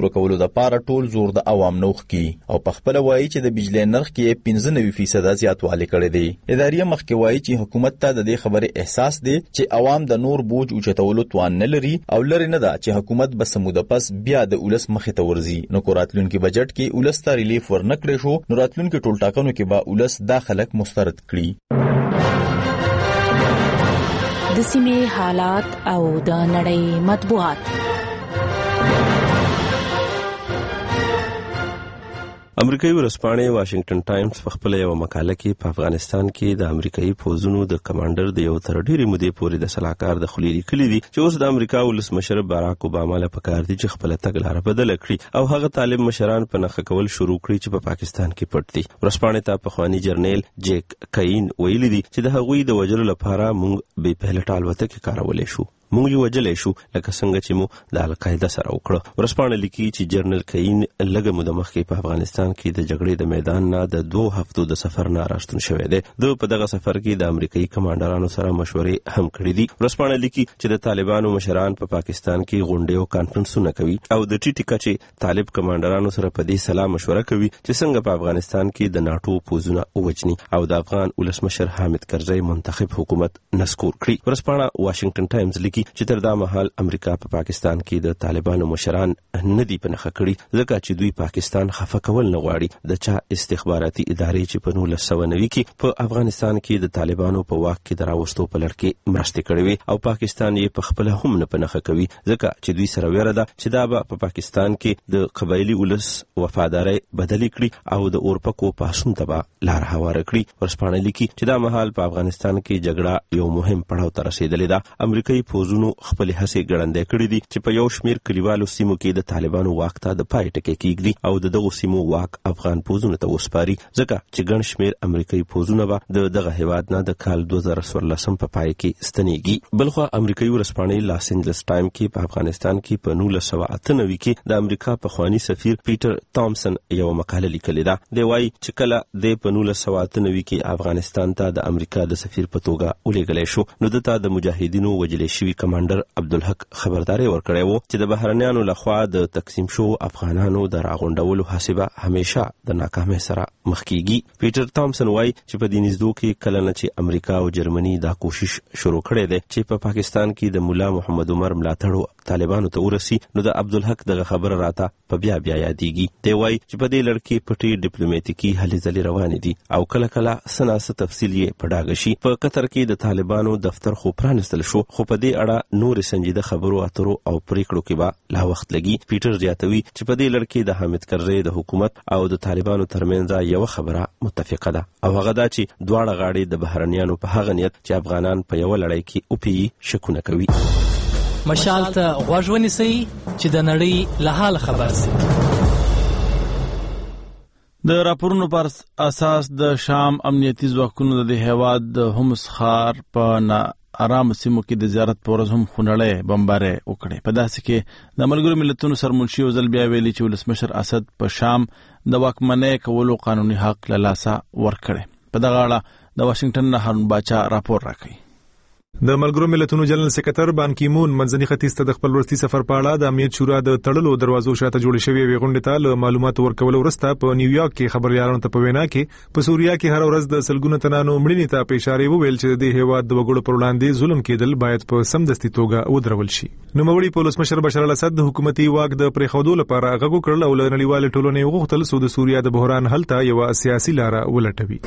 کنټرول کولو لپاره ټول زور د عوام نوخ کی او په خپل وایي چې د بجلی نرخ کې 95% زیاتوالی کړی دی. ادارې مخکې وایي چې حکومت ته د دې خبرې احساس دی چې عوام د نور بوج اوچتولو توان نه لري او لري نه ده چې حکومت به سموده پس بیا د ولس مخې ته ورځي. نو کو راتلونکي بجټ کې ولس ته ریلیف ورنکړي شو نو راتلونکي ټول ټاکنو کې به ولس دا خلک مسترد کړي. د سیمې حالات او د نړۍ مطبوعات. امریکایي ورځپاڼې واشنگټن ټایمز په خپل یو مقاله کې په افغانستان کې د امریکایي فوجونو د کمانډر د یو تر ډیرې مودې پورې د سلاکار د خلیری کلی دي چې اوس د امریکا ولسمشر باراک اوباما له پکار دي چې خپل تګلارې بدل کړي او هغه طالب مشران په نخښه کول شروع کړي چې په پاکستان کې پټ دي. ورځپاڼې ته پخوانی جرنیل جیک کاین ویلي دي چې د هغوی د وجلو لپاره موږ بې پهلټ الوتکې کارولې شو. موږ یې وجلې شو لکه څنګه چې مو د القاعده سره وکړه. ورځپاڼه لیکي چې جرنیل کاین لږه موده مخکې په افغانستان کې د جګړې د میدان نه د 2 هفتو د سفر نه راستون شوی دی. په دغه سفر کې د امریکایي کمانډرانو سره مشورې هم کړې دي. ورځپاڼه لیکي چې د طالبانو مشران په پاکستان کې غونډې او کانفرنسونه کوي او د ټیټی کچې طالب کمانډرانو سره په دې سلا مشوره کوي چې څنګه په افغانستان کې د ناتو پوزونه ووجني او د افغان ولسمشر حامد کرزی منتخب حکومت نسکور کړي. ورځپاڼه واشنگټن ټایمز لیکي چې تر دا مهال امریکا په پاکستان کې د طالبانو مشران نه دي پنهخه کړي ځکه چې دوی پاکستان خفه کول نه غواړي. د چا استخباراتي ادارې چې په 1990 کې په افغانستان کې د طالبانو په واک کې دراوستو په لړ کې مرستې کړې وي او پاکستان یې په خپل هم نه پنهخه کوي ځکه چې دوی سره ویره ده چې دا به په پاکستان کې د قبایلی ولس وفاداري بدلی کړي او د اورپکو پاسون ته به لار هواره کړي. ورځپاڼه لیکي چې دا مهال په افغانستان کې جګړه یو مهم پړاو ته رسیدلې ده. امریکایي فوجونو خپل هڅې ګړندې کړې دي چې په یو شمیر کلیوالو سیمو کې د طالبانو واک ته د پای ټکی کېږدي او دغه سیمو واک افغان فوجونو ته وسپاري ځکه چې ګڼ شمیر امریکایي فوجونه به دغه هیواد نه د کال 2014 په پای کې ستنېږي. بلخو امریکایي ورځپاڼې لاس انجلس ټایم کې په افغانستان کې په 1998 کې د امریکا پخوانی سفیر پیټر تامسن یو مقاله لیکلې ده. دی وايي چې کله د 1998 کې افغانستان ته د امریکا د سفیر په توګه ولېږل شو نو دته د مجاهدینو وجلې شوی کمانډر عبدالحق خبرداري ورکړی وو چې د بهرنیانو لخوا د تقسیم شو افغانانو د راغونډولو حسابه همیشه د ناکامۍ سره مخ کیږي. پیټر تامسن وايي چې په دې نږدې کې کله نه چې امریکا او جرمني دا کوشش شروع کړي دي چې په پاکستان کې د مولا محمد عمر ملاتړو طالبانو ته ورسي نو د عبدالحق دغه خبره راته په بیا یادېږي. دی وايي چې په دې لړ کې پټي ډیپلوماټیکي هلې ځلې روانې دي او کله کله سناسه تفصیل یې په ډاګه شي. په قطر کې د طالبانو دفتر خو پرانستل شو خو په دې اړه نور سنجیده خبرو اترو او پریکړو کې به لا وخت لګي. پیټر زیاتوي چې په دې لړ کې د حامد کرزی د حکومت او د طالبانو ترمنځ یو خبره متفقه ده او هغه دا چې دواړه غاړې د بهرنیانو په هغه نیت چې افغانان په یو لړۍ کې اوپی شکونه کوي. مشال ته غوږ ونیسئ چې د نړۍ له حال خبر شئ. د راپورونو پر اساس د شام امنیتي ځواکونو د هیواد د همس ښار په آرام سیمو کې د زیارت پر ورځ هم خونړۍ بمبارۍ وکړې. په داسې کې د ملګرو ملتونو سرمنشي او ځل بیا ویلي چې ولسمشر اسد په شام د واکمنۍ کولو قانوني حق له لاسه ورکړي. په دغه اړه د واشنگټن نه هارون باچا راپور راکړي. د ملګرو ملتونو جنرال سکرټر بان کی مون منځني ختیځ ته د خپل ورستي سفر په اړه د امنیت شورا د تړلو دروازو شاته جوړ شوی غونډه ته له معلوماتو ورکول ورسته په نیویارک کې خبريالانو ته په وینا کې په سوریا کې هر ورځ د سلګونو تنانو مړینې ته په اشاره وویل چې د هیواد د وګړو پر وړاندې ظلم کېدل باید په سمدستي توګه ودرول شي. نوموړي پولیس مشر بشار الاسد د حکومتي واک د پرېښودو لپاره غږ وکړ او له نړیوال ټولنې وغوښتل چې د سوریا د بحران حل ته یو سیاسي لار ولټوي.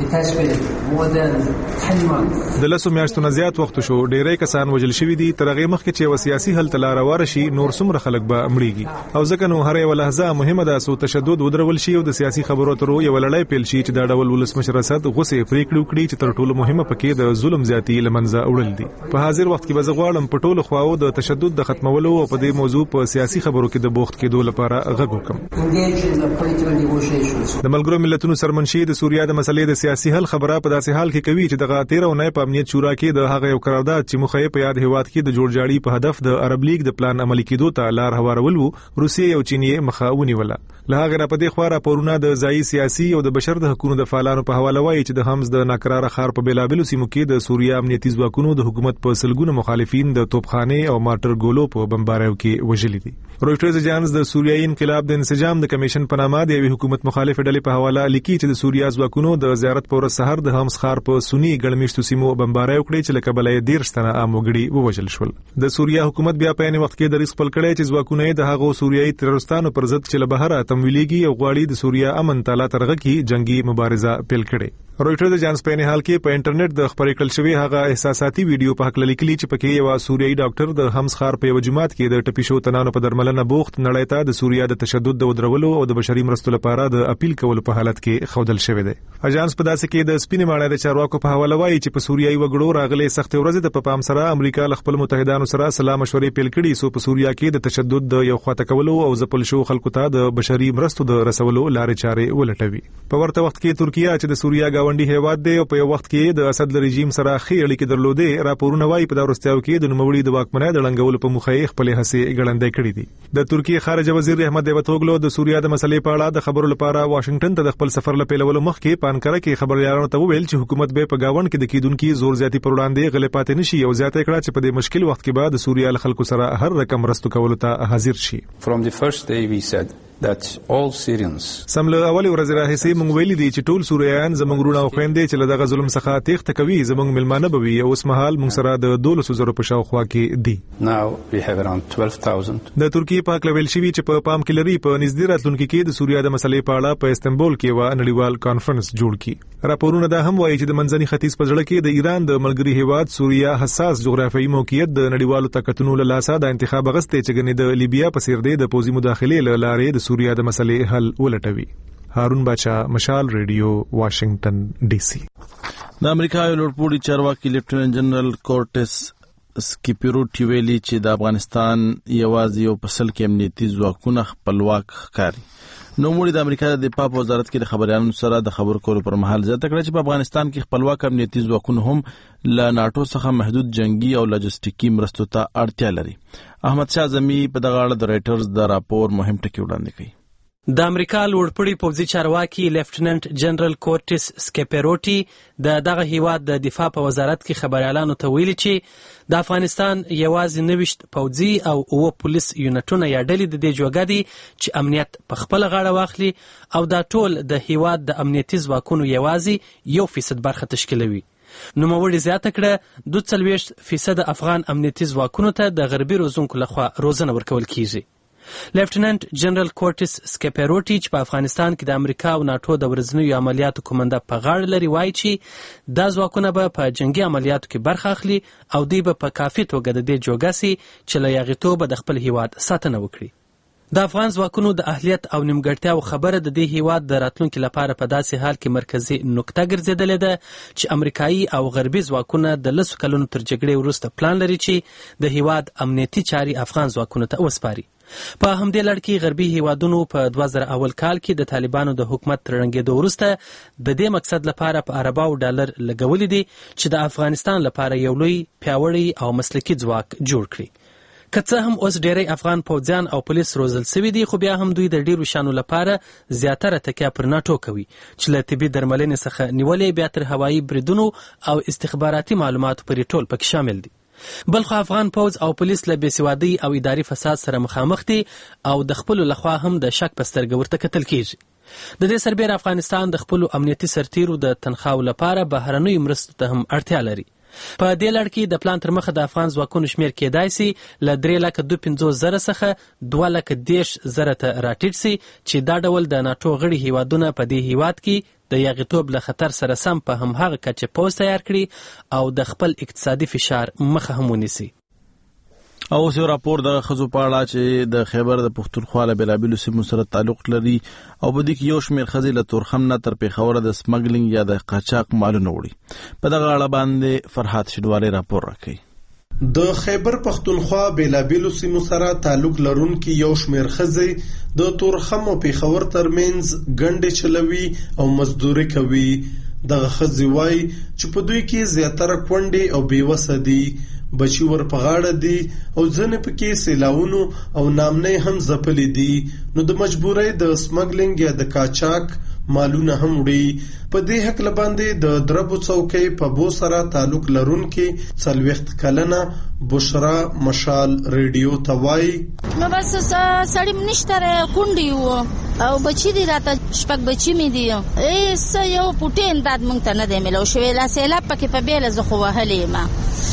د لاسو میاشتو نه زیات وخت شو ډېرې کسان وجل شوی دي تر هغه مخکې چې وسیاسي حل تلاره ورشي نور څومره خلک به مړیږي او ځکه نو هر یو لحظه مهمه ده سو تشدد ودرول شي او د سیاسي خبرو اترو یو لړۍ پیل شي چې دا ډول ولسمشر اسد غوسه پریکړه وکړي چې تر ټولو مهمه پکې د ظلم زیاتی لمنځه وړل دي. په حاضر وخت کې به زغواړم په ټولو خواو د تشدد د ختمولو او په دې موضوع په سیاسي خبرو کې د بوخت کېدو لپاره غږ وکم. د ملګرو ملتونو سرمنشي د سوریا د مسلې د سیاسي حل خبره په داسې حال کې کوي چې دغه 13 اونۍ په امنیت شورا کې د هغه یو قرارداد قرارداد چې مخه په یاد هیواد کې د جوړجاړي په هدف د عرب لیگ د پلان عملي کېدو ته لار هوارول وو، روسیې او چین یې مخه ونیوله. له هغه نه په دې خوا راپورونه د ځایي سیاسي او د بشر د حقوقو د فعالانو په حواله وایي چې د حمز د ناکراره ښار په بېلابېلو سیمو کې د سوریا امنیتي ځواکونو د حکومت په سلګونو مخالفین د توپخانې او مارټر ګولو په بمباریو کې وژلي دي. رویټرز اجانس د سوریایي انقلاب د انسجام د کمیشن په نامه د یوې حکومت مخالف ډلې په حواله لیکي چې د سوریا ځواکونو د زیارت په ورځ سحر د حمز ښار په سنی ګڼمېشتو سیمو بمباریو کړې چې له کبله یې 13 تنه عام وګړي ووژل شول. د سوریا حکومت بیا په عین وخت کې دریځ خپل کړی چې ځواکونه یې د هغو سوریایي تروریستانو پر ضد چې له بهره تمویلېږي او غواړي د سوریا امن ته لا ترغه کې جنگي مبارزه پیل کړي. رویټرز اجانس په حال کې په انټرنیټ د خبرې کړل شوی هغه احساساتي ویډیو په حق لیکلي چې پکې یو سوریایي ډاکټر د حمز ښار په یو جماعت کې د ټپي شو تنانو په درملنه بوخت نړۍ ته د سوریا د تشدد د ودرولو او د بشري مرستو لپاره د اپیل کولو په حالت کې خودل شوی دی. اجانس په داسې کې د سپینې ماڼۍ د چارواکو په حواله وایي چې په سوریایي وګړو راغلي سخت ورځې د پام سره امریکا له خپل متحدانو سره سلا مشورې پیل کړي سو په سوریا کې د تشدد د یو خواته کولو او ځپل شو خلکو ته د بشري مرستو د رسولو لارې چارې ولټوي. په ورته وخت کې ترکیه چې د سوریا گاونډي هیواد دی په یو وخت کې د اسد رژیم سره خې اړیکې درلودې، راپورونه وایي په دا وروستیو کې د نوموړي د واکمنۍ د ړنګولو په موخه یې خپلې هڅې ګړندۍ کړې دي. د ترکیې خارجه وزیر احمد دیوتوګلو د سوریا د مسلې په اړه د خبرو لپاره واشنگټن ته د خپل سفر لپاره مخکې په انکره کې خبريالانو ته وویل چې حکومت به په گاوند کې د کیدونکو زور زیاتی پر وړاندې غلې پاتې نشي او زیاته کړه چې په دې مشکل وخت کې به د سوریا خلکو سره هر رقم مرستو کولو ته حاضر شي. From the first day we said that all Syrians سمله اول ورځ راهیسې موږ ویلي دي چې ټول سوریان زموږ ورونه او خويندې چې له دغه ظلم څخه تېښته کوي زموږ ملمانه بوي او اوس مهال موږ سره د 1200 په شاوخوا کې دي. Now we have around 12,000. د ترکیې په حق ویل شوی چې په پام کې لري په نږدې راتلونکي کې د سوریا د مسلې په اړه په استنبول کې یو نړیوال کانفرنس جوړ کړي. راپورونه دا هم وایي چې د منځني ختیځ په ځړ کې د ایران د ملګری هیواد سوریا حساس جغرافیایي موقعیت د نړیوالو طاقتونو له لاسه د انتخاب غستې چې ګنې د لیبیا په سیر د پوزي مداخله له لارې د سوریا د مسلې حل ولټوي. هارون باچا، مشال ریډیو، واشنگټن ډي سي. د امریکا یو لوړپوړي چارواکي لیفټیننټ جنرال کورټس سکیپیروټي ویلي چې د افغانستان یوازې یو فصل کې امنیتي ځواکونه خپلواک ښکاري. نو موږ د امریکا د دفاع وزارت کې د خبريالانو سره د خبرو کولو پر مهال زیاته کړه چې په افغانستان کې خپلواک امنیتي ځواکونه هم له ناتو څخه محدود جنگي او لاجستیکي مرستو ته اړتیا لري. احمد شاه زمي په دغه اړه د رائټرز د راپور مهم ټکی وړاندې کړي. د امریکا لوړپوړي پوځي چارواکي لیفټیننټ جنرال کورټس سکیپیروټي دغه هیواد د دفاع په وزارت کې خبريالانو ته ویلي چې د افغانستان یوازې 90 پوځي او 9 پولیس یونټونه یا ډلې د دې جوګه دي چې امنیت په خپل غاړه واخلي او دا ټول د هیواد د امنیتي ځواکونو یوازې 1% برخه تشکیلوي. نوموړي زیاته کړه 42% افغان امنیتي ځواکونو ته د غربي روزونکو لخوا روزنه ورکول کیږي. لیفټیننټ جنرال کورټس سکیپیروټي چې په افغانستان کې د امریکا او ناتو د ورځنیو عملیاتو کمانډه په غاړه لري وایي چې دا ځواکونه به په جنگي عملیاتو کې برخه اخلي او دوی به په کافي توګه د دې جوګه سي چې له یغیتوبه د خپل هیواد ساتنه وکړي. د افغان ځواکونو د اهلیت او نیمګړتیاو خبره د دې هیواد د راتلونکي لپاره په داسې حال کې مرکزي نقطه ګرځېدلې ده چې امریکایي او غربي ځواکونه د 10 کلونو تر جګړې وروسته پلان لري چې د هیواد امنیتي چاري افغان ځواکونو ته وسپاري. په همدې لړ کې غربي هیوادونو په 2000 اول کال کې د طالبانو د حکومت تر رنګېدو وروسته د دې مقصد لپاره په ارباو ډالر لګولې دي چې د افغانستان لپاره یو لوی پیاوړی او مسلکي ځواک جوړ کړي. که څه هم اوس ډېری افغان پوځیان او پولیس روزل سوي دي خو بیا هم دوی د ډیرو شانو لپاره زیاتره تکیه پر ناټو کوي چې له طبي درملنې څخه نیولې بیا تر هوایي بریدونو او استخباراتي معلوماتو پورې ټول پکې شامل دي. بلخو افغان پوځ او پولیس له بېسوادۍ او اداري فساد سره مخامخ دي او د خپلو لخوا هم د شک په سترګه ورته کتل کیږي. د دې سربېره افغانستان د خپلو امنیتي سرتیرو د تنخواو لپاره بهرنیو مرستو ته هم اړتیا لري. په دې لړ کې د پلان تر مخه د افغان ځواکونو شمیر کېدای سي له 3,52,000 څخه 2,10,000 ته راټیټ سي چې دا ډول د ناټو غړي هیوادونه په دې هیواد کې د یغیتوب له خطر سره سم په هماغه کچه پوځ تیار کړي او د خپل اقتصادي فشار مخه هم ونیسي. او اوس یو راپور د ښځو په اړه چې د خیبر د پښتونخوا له بېلابېلو سیمو سره تعلق لري او په دې کې یو شمېر ښځې له تورخم نه تر پېښوره د سمګلینګ یا د قاچاق مالونه وړي. په دغه اړه باندې فرحات شینواری راپور راکوي. د خیبر پښتونخوا بېلابېلو سیمو سره تعلق لرونکي یو شمېر ښځې د تورخم او پېښور ترمنځ ګنډې چلوي او مزدوري کوي. دغه ښځې وایي چې په دوی کې زیاتره کونډې او بېوسه دي، بچي ور په غاړه دي او ځینې پکې سیلاونو او نامنۍ هم ځپلي دي، نو د مجبورۍ د سمګلینګ یا د کاچاک مالونه هم وړي. په دې هکله باندې د دربو څوکۍ په بو سره تعلق لرونکي 40 کلنه بشرا مشال ریډیو ته وایي نو بس سړی نشته کونډي وو او بچی دی راته شپږ بچی مې دی یو پټې انداد مونږ ته نه دی ملو شوې لا سیلاب پکې په بیل زخه وهلې ما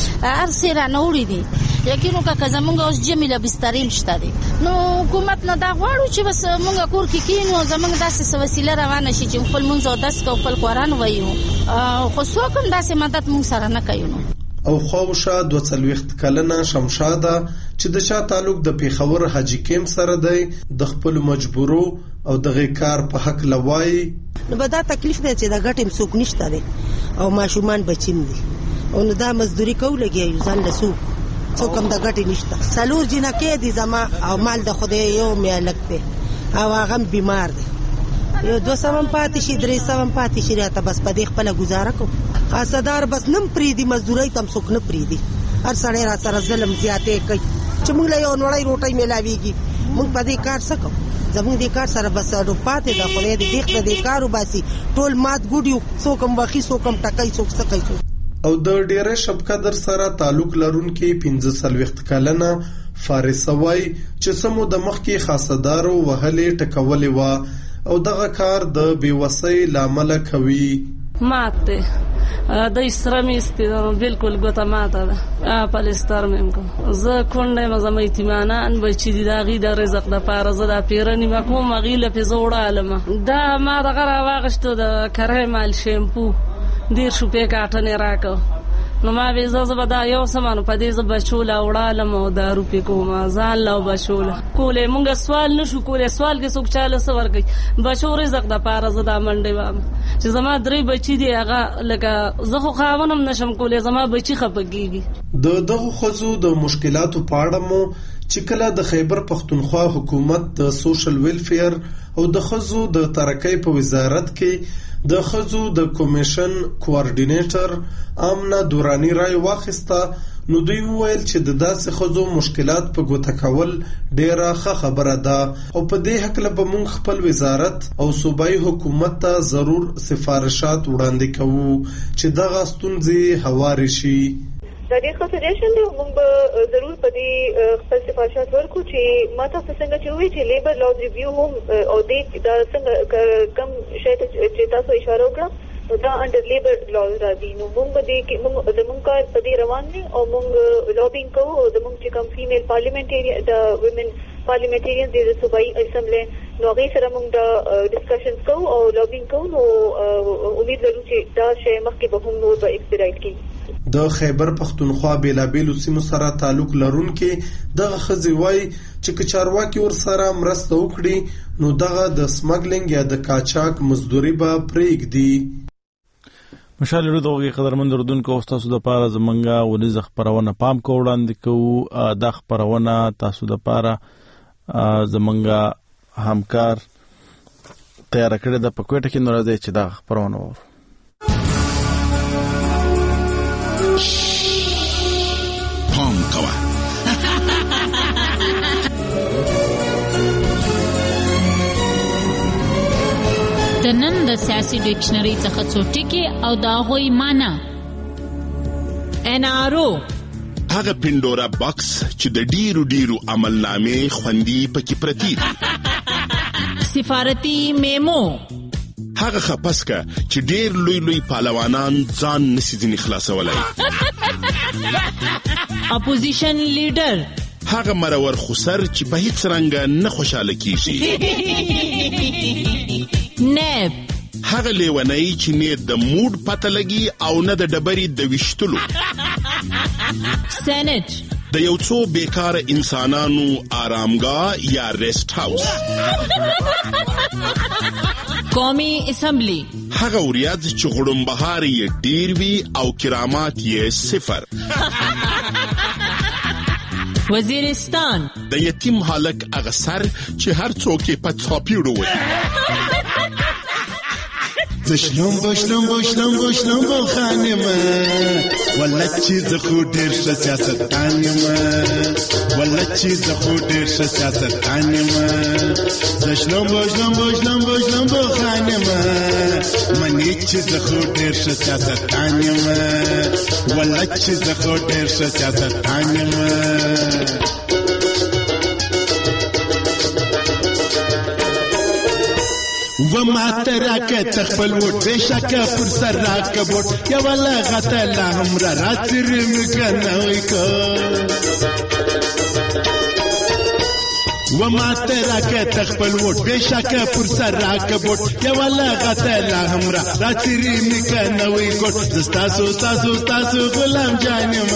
هر سره نوړې دي یقینو کا زمونږ اوس جمیله بسترین شته دي نو حکومت نه دا غواړو چې بس مونږ کور کې کینو زمونږ داسې وسیله روانه شي چې خپل مونږ او داس کو خپل قرآن وایو خو څوک هم داسې مدد مونږ سره نه کوي. او خواوشه 42 کلنه شمشاده چې د شا تعلق د پیښور حاجی کیم سره دی د خپل مجبورو او دغه کار په حق لوي نو به دا تکلیف دی چې د غټم څوک نشته دی او ماشومان بچیم دي او نو دا مزدوري کولګي ځان له څوک هم د غټي نشته سلور جنکه دي زما او مال د خدای یو مالک دی او هغه بیمار دی یو 200 پاتې شي 300 پاتې شي راته بس په دې خپل گزاره کوم خاصدار بس نم پریدي مزدوري تم څوک نه پریدي هر سړی را سره ظلم زیاتې کوي چې موږ له یو نړۍ روټي ملاويږي موږ په دې کار سکو زموږ دې کار سره بس اډو پاتې د خپل دې کارو باسي ټول مات ګډیو څوک هم واخی څوک هم ټکای څوک سکای او د ډیره شبقدر سره تعلق لرونکي 45 کلنه فارسوي چې سمو د مخ کې خاصدارو وهلې ټکولې وا او دغه کار د بیوسۍ لامل کوي ماته د اسرامي استدلال بالکل ګوته ماته ده پالیستر مم کو زه کونډه مزه ایتمانان بچی دی داغي د رزق د پاره زه د پیرنی مکوم غیله په زوړه علمه دا ما دغه راغشتو د کرېمال شیمپو ډیر شو په کاټنه راکو نو ما به زه دا یو سمانو په دې ز بچوله وړاله مو دارو په کومه ځان لا بچوله کوله مونږ سوال نشو کوله سوال کې څوک چاله سور کوي بچو رزق د پاره زه د منډه وام چې زما درې بچی دی هغه لکه زه خو خاونم نشم کوله زما بچی خپګيږي دغه خزو د مشکلاتو پاړه مو چې کله د خیبر پختونخوا حکومت د سوشل ویلفیر او د خزو د ترقۍ په وزارت کې د خزو د کمیشن کوارډینیټر امنه دورانی رای واخسته نو دوی وویل چې د داسې خزو مشکلات په ګوته کول ډیره ښه خبره ده او په دې حق له موږ خپل وزارت او صوبایي حکومت ته ضرور سفارشات وړاندې کوو چې دغه ستونزې هوارې شي. د دې خاطرشن دی موږ به ضرور په دې خپل سفارشات ورکو چې ماته څنګه چې وی چې لیبر لاز ریویو هم او دې دا څنګه کم شي چې تاسو اشاره وکړه دا انډر لیبر لاز راځي نو موږ به دې موږ زموږ کار په دې روان دي او موږ لابینګ کوو او زموږ چې کوم فیمیل پارلیمنټریان د ویمن پارلیمنټریان د صوبایي اسمبلی نو هغه سره موږ د ډسکشنز کوو او لابینګ کوو نو امید لرو چې دا شی مخکې به هم نور به ایکسپیرایټ کیږي. د خیبر پختونخوا بیلابیلو سیمو سره تعلق لرونکي دغه خزي وای چې کچارواکي ور سره مرسته وکړي نو دغه د سمګلینګ یا د کاچاک مزدوري به پرېږدي. مشال دغه قدرمن دردونکو تاسو د پاره زمونږه ولې خبرونه پام کو وړاندې کوو د خبرونه تاسو د پاره زمونږه همکار تیار کړی د پکوټه کې نورځي چې دا خبرونه وو پام کوه د نن د سیاسي ډکشنري څخه څو ټکي او دا غوي معنا NRO هغه پینډورا باکس چې د ډیرو عملنامې خوندي پکې پرتی سفارتي میمو هغه خپسکه چې ډیر لوی پهلوانان ځان نشي ځنی خلاصولای اپوزیشن لیډر هغه مرور خسر چې په هیڅ رنګ نه خوشاله کیږي نب هغه لیونی چې نه د موډ پته لګي او نه د ډبرې د وشتلو سېنات د یو څو بیکار انسانانو آرامګاه یا ریسټ هاوس قومي اسمبلی هغه ورياض چې غړم بهار یې ډیر وی او کرامات یې صفر وزیرستان د یتیم حالک اغسر چې هر څوک په څاپیړو وي زشلم با خانم ولا چیز خود ډیر ښه سیاستدان یم ولا چیز خود ډیر ښه سیاستدان یم زشلم با خانم منی چیز خود ډیر ښه سیاستدان یم ولا چیز خود ډیر ښه سیاستدان یم وما تراکه تخپل وټ بشکه پر سر راکبوټ یا ولا غتل همرا راتر مکنوي کو وما تراکه تخپل وټ بشکه پر سر راکبوټ یا ولا غتل همرا راتر مکنوي کو تاسو غلام جانم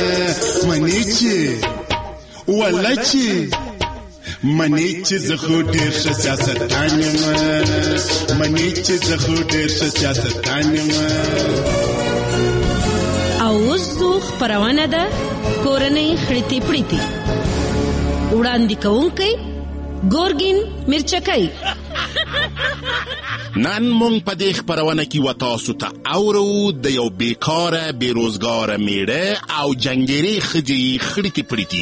منیچ ولا چی منی چې زه خو ډېر ښه سیاستدان یم منی چې زه خو ډېر ښه سیاستدان یم او اوس زه خپرونه ده کورنۍ خړتې پړتې وړاندې کوونکی ګورګین میرچکۍ نن مونږ په دې خپرونه کې و تاسو ته اورو د یو بیکاره بېروزګاره میړه او جنګیرې ښځې خړتې پړتې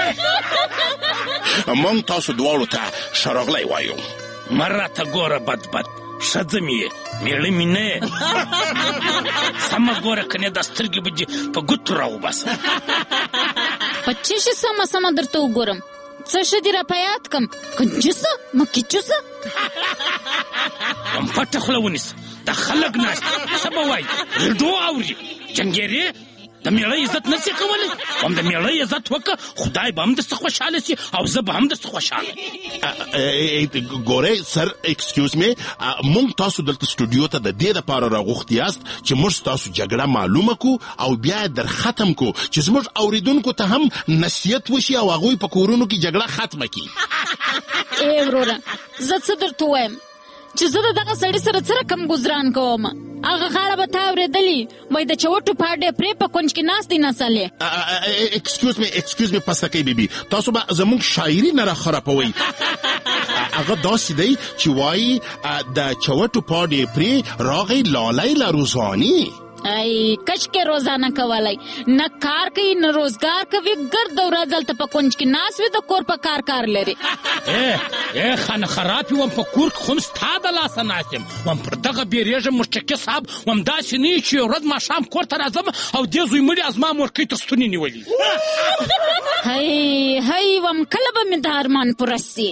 مونږ تاسو دواړو ته شراغلی وایو مراته ګوره بد ښځه مې یې میړه مې نه یې سمه ګوره کنې دا سترګې به دې په ګوتو راوباسم په څه شي سمه درته وګورم څه ښه دې راپه یاد کړم کنجوسه مکیچوسه هم پټه خوله ونیسه دا خلک ناست څه به وایي ریډیو اوري جنګیرې د میړه عزت نسي کولی هم د میړه عزت وکړه خدای به هم درڅه خوشحاله سي او زه به هم درڅه خوشحاله ګورئ سر ایکسکیوز می مونږ تاسو دلته سټوډیو ته د دې دپاره راغوښتي یاست چې موږ ستاسو جګړه معلومه کړو او بیا یې در ختم کړو چې زموږ اوریدونکو ته هم نصیحت وشي او هغوی په کورونو کې جګړه ختمه کړي ای وروره زه څه درته ووایم چې زه د دغه سړي سره څه رقم ګزران کوم هغه غاړه به تا اورېدلي وایي د چوټو پاډې پرې په کونج کې ناست دی نسلې ایکسکیوز می پسکۍ بیبي تاسو به زموږ شاعري نه راخرابوئ هغه داسې دی چې وایي د چوټو پاډې پرې راغی لالی له روزاني ای کشکې روزانه کولی نه کار کوي نه روزګار کوي ګرد ورځ هلته په کونج کې ناست وي د کور په کار لري ای خانه خراب وم په کور کې خو هم ستا د لاسه ناست یم وم پر دغه بیریږم مشتکي صاحب وم داسې نه یي چې یو ورځ ماښام کور ته راځم او دې زوی مړي زما مورکۍ ته ستونې نیولي هی وم کله به مې د ارمان پوره سي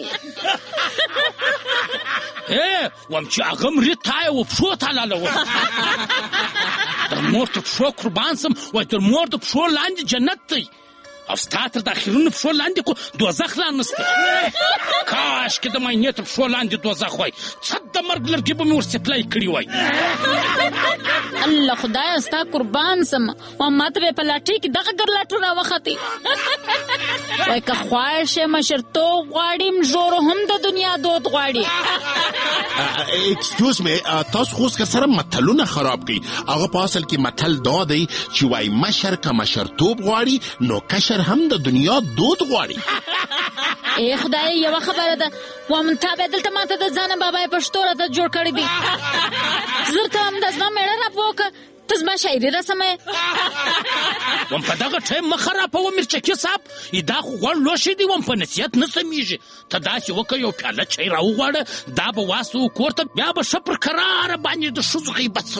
وم چې هغه مرې تا یې و پښو ته لاله در مور ته پښو قربان سم وای در مور د پښو لاندې جنت دی او ستا تر د اخرونو پښو لاندې خو دوزخ لا نسته کاشکې د ماینې تر پښو لاندې دوزخ وای څه د مرګ لرګي به مې ورسپلای کړي وای الله خدایه ستا قربان سم و ماته به په لاټۍ کې دغه ګرلاټو راوختې وای که خواهش یې مشرتوب غواړي ژوره هم د دنیا دود غواړي ایکسکیوز می تاسو خو اوس که سره متلونه خراب کړي هغه په اصل کې متل دا دی چې وای مشر که مشرتوب غواړي نو کشر هم د دنیا دود غواړي ای خدای یوه خبره ده وم تا به دلته ماته د ځانه بابای پښتو راته جوړ کړی دی زه ته هم د زما میړه راپوکه ته زما شاعري رسمه وم په دغه ټایم مه خرابوه میرچکي صاحب دا خو غوړ لوښی دی وم په نصیحت نه سمیږي ته داسې وکړه یو پیاله چای راوغواړه دا به واسو کور ته بیا به ښه پر کراره باندې د ښځو غیبت سره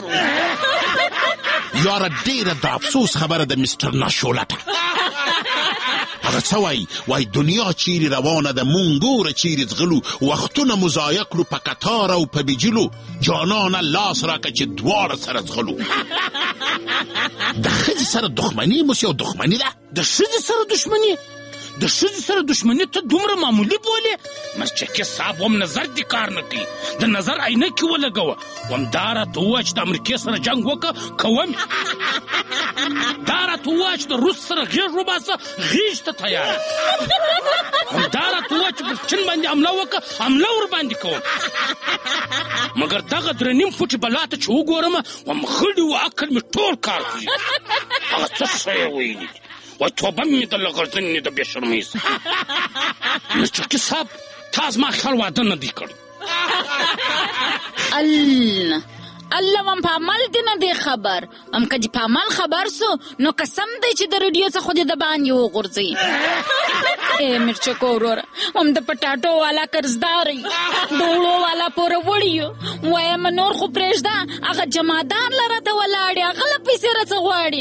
یاره ډېره د افسوس خبره د مستر ناشولټه هغه څه وایي دنیا چیرې روانه ده مونږ ګوره چیرې ځغلو وختونه مو ضایع کړو په قطار او په بجلو جانانه لاس راکړه چې دواړه سره ځغلو د ښځې سره دښمني موس یو دښمني ده د ښځې سره دښمني د ښځې سره دښمني ته دومره معمولي بولې مرچکي صاحب وم نظر دې کار نه کوي د نظر عینکې ولګوه وم دا راته ووایه چې د امریکې سره جنګ وکړه کوم دا راته ووایه چې د روس سره غېږ وباسه غېږ ته تیار وم دا راته ووایه چې پر چین باندې حمله وکړه حمله ورباندې کوم مګر دغه درې نیم فوټې بلا ته چې وګورم وم خړي و عقل مې ټول کار کوي هغه څه څه یې ویلي وای توبه مې د لغړزنې د بې شرمۍ څخه مرچکي صاحب تا زما خیال واده نه دی کړی الله الله وم په عمل دی نه دی خبر ام که چې په عمل خبر سو نو قسم دی چې د ریډیو څخه خو دې د باندې وغورځي ای مرچکو وروره هم د پټاټو والا قرضداري د وړو والا پوره وړي وایم نور خو پرېږده هغه جمادان لره ته ولاړې هغه له پیسې راڅه غواړي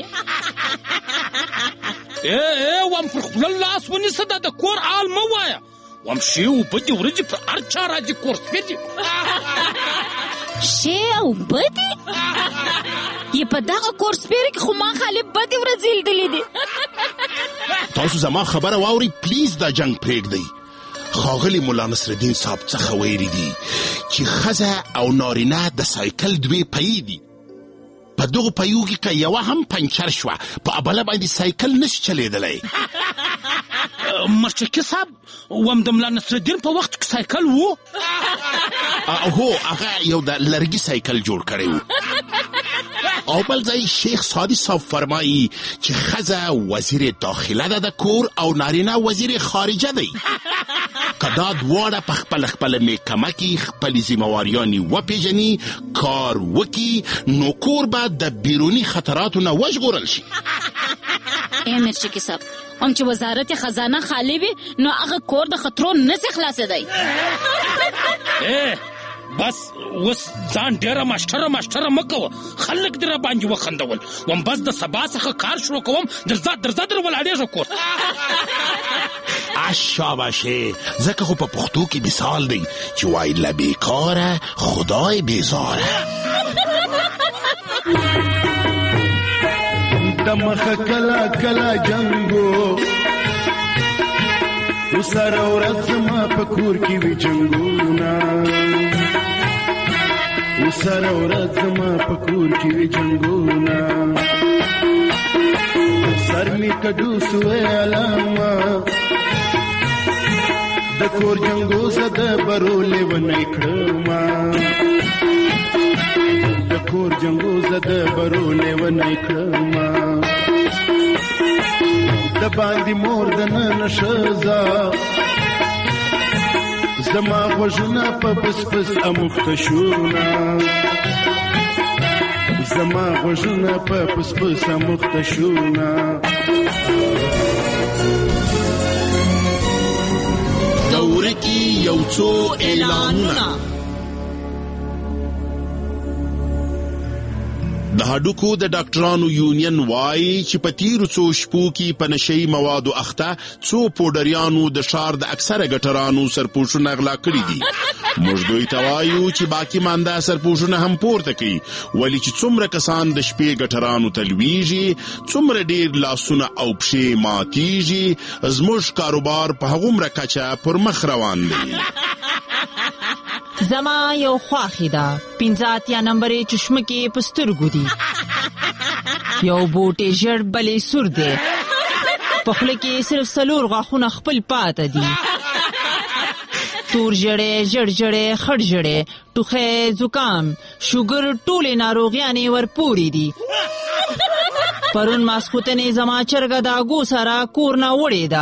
وم پر خپل لاس ونیسه دا د کور حال مه وایه وم شی اوبه دې ورځې پر هر چا راځي کور سپېدې شی او بدی یې په دغه کور سپېرې کې خو ما خالي بدې ورځې لیدلې دي تاسو زما خبره واورئ پلیز دا جنګ پرېږدئ ښاغلي ملا نصرالدین صاحب څخه ویلي دي چې ښځه او نارینه د سایکل دوې پۍ دي په دغو پیو کې که یوه هم پنچر شوه په بله باندې سایکل نشي چلیدلی مرچکي صاحب وم د ملا نصرالدین په وخت کې سایکل و هو هغه یو د لرګي سایکل جوړ کړی و او بل ځای شیخ سادي صاحب فرمایي چې ښځه وزیر داخله ده د کور او نارینه وزیر خارجه دی که دا دواړه په خپله محکمه کې خپلې ذمهواریانې وپېژني کار وکړي نو کور به د بیروني خطراتو نه وژغورل شي ای مرچکي صاحب هم چې وزارت خزانه خالی وي نو هغه کور د خطرو نسي خلاصېدی بس اوس ځان ډېره ماشټره مه کوه خلک دې راباندې وخندول وم بس د سبا څخه کار شروع کوم درځه در ولاړېږه کور شاباشې ځکه خو په پښتو کې مثال دی چې وایي له بېکاره خدای بیزاره د مخه کله جنګو وسره ورځ زما په کور کې وي جنګونه وسره ورځ زما په کور کې وي جنګونه سر می کډو سوې علامه د کور جنګو زده برولې ونی کړما د کور جنګو زده برولې ونی کړما د باندې مور د نن شزا زما غوږونه په پس اموخته شونا زما غوږونه په پس اموخته شونا دوره کې یو څو اعلانونه د هډوکو د ډاکټرانو یونین وایي چې په تیرو څو شپو کې په نشهیي موادو اخته څو پوډریانو د ښار د اکثره ګټرانو سرپوښونه غلا کړي دي موږ دوی ته وایو چې باقي مانده سرپوښونه هم پورته کوي ولې چې څومره کسان د شپې ګټرانو ته لویږي څومره ډېر لاسونه او پښې ماتیږي زموږ کاروبار په هغومره کچه پر مخ روان دی زما یو خواخی ده 15 نمبرې چشمکې په سترګو دي یو بوټې ژړ بلې سور دی په خوله کې صرف 4 غاښونه خپل پاته دي تور ژړې ژړ ژړې خړ ژړې ټوخی زکام شوګر ټولې ناروغیانې ورپورې دي پرون ماسخوتنې زما چرګه د اګو سره کور نه وړې ده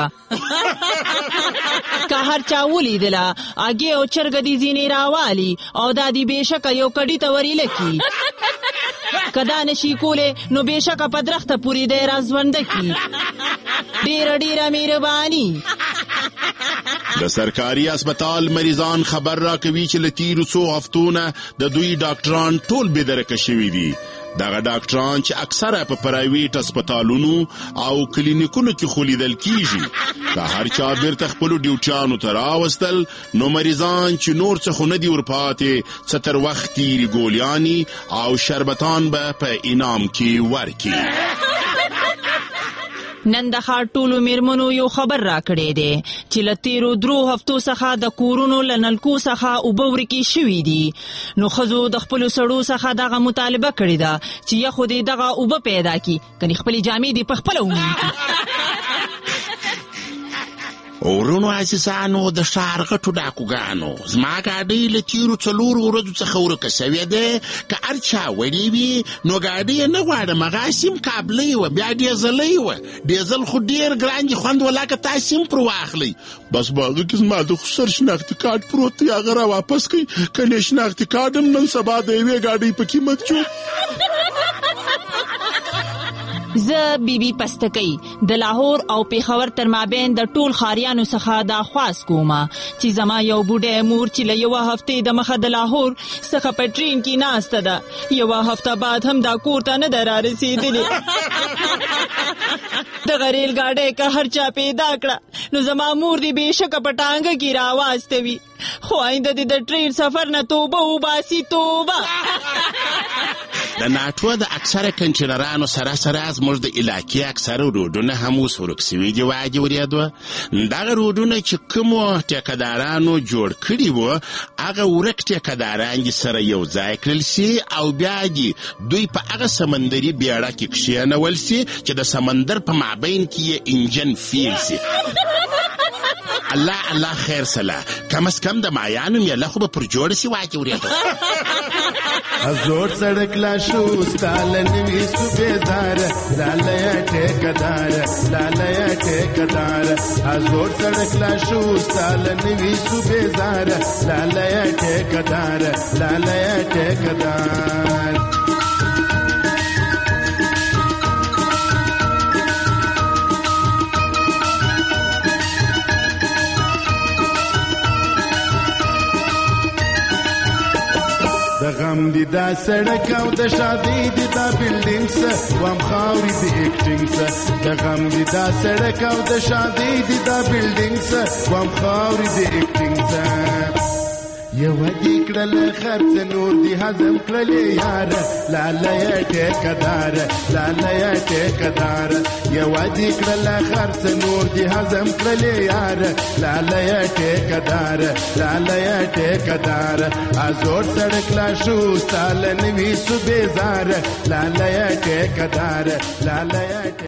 که هر چا ولیدله اګې او چرګه دې ځینې راوالي او دا دې بېشکه یو کډي ته وریله کي که دا نشي کولی نو بېشکه په درخته پورې دی راژونده کي ډېره مهرباني د سرکاري اسپتال مریضان خبر راکوي چې له تیرو څو هفتو نه د دوی ډاکټران ټول بېدرکه شوي دي دغه ډاکټران چې اکثره په پرایویټ اسپتالونو او کلینیکونو کې خو لیدل کیږي که هر چا بیرته خپلو ډیوټیانو ته راوستل نو مریضان چې نور څه خو نه دي ورپاتې څه تر وخت تیرې ګولیانې او شربتان به په انعام کې ورکړي نن د ښار ټولو میرمنو یو خبر راکړی دی چې له تیرو 3 هفتو څخه د کورونو له نلکو څخه اوبه ورکې شوي دي نو ښځو د خپلو سړو څخه دغه مطالبه کړې ده چې یا خو دې دغه اوبه پیدا کړي کنې خپلې جامې دې په خپله ومینځي ورونو عزیزانو د ښار غټو ډاکوګانو زما ګاډۍ له تېرو 4 ورځو څخه ورکه سوې ده که هر چا وړې وي نو ګاډۍ یې نه غواړم هغه سیم کابلۍ وه بیا ډیزلۍ وه ډیزل خو ډېر ګران دي خوند ولاکه تاسې هم پر واخلئ بس باغه کې زما د خسر شناختي کارت پروت دی هغه را واپس کړئ کنې شناختي کارت هم نن سبا د یوې ګاډۍ په قیمت جوړ زه بیبي پستکی د لاهور او پیښور تر مابین د ټول خاریانو څخه دا خواست کوم چې زما یو بوډۍ مور چې له یوه هفتې د مخه د لاهور څخه په ټرین کې ناسته ده یوه هفته بعد هم دا کور ته نه ده رارسېدلې دغه ریل ګاډۍ که هر چا پیدا کړه نو زما مور دې بېشکه په ټانګه کې راواستوي خو آینده دې د ټرین سفر نه توبه وباسي توبه د ناټو د اکثره کنټینرانو سره سره زموږ د علاقې اکثره روډونه هم اوس ورک سوي دي واجب ورېدوه دغه روډونه چې کومو ټیکهدارانو جوړ کړي وو هغه ورک ټیکهداران دې سره یو ځای کړل سي او بیا دې دوی په هغه سمندري بیړه کې کښېنول سي چې د سمندر په مابین کې یې انجن فیل سي الله خیر سلا کم از کم د مایانو میله خو به پر جوړ سي واجب ورېدوه زور سړک لا شو ستاله نوي صوبېدار لاله ټیکهدار زور سړک لا شو ستاله نوي صوبېدار لاله ټیکهدار د غم دی دا سړک او د شادي دی دا بلډینګز وام خاوري دی اکټینګز د غم دی دا سړک او د شادي دی دا بلډینګز وام خاوري دی اکټینګز یو دی کړل خرڅ نور دی هضم کړلې یار لاله ټیکهدار یو دی کړل خرڅ نور دی هضم کړلې یار لاله ټیکهدار ازور سړک لا شو ستاله نوي صوبېزار لاله ټیکهدار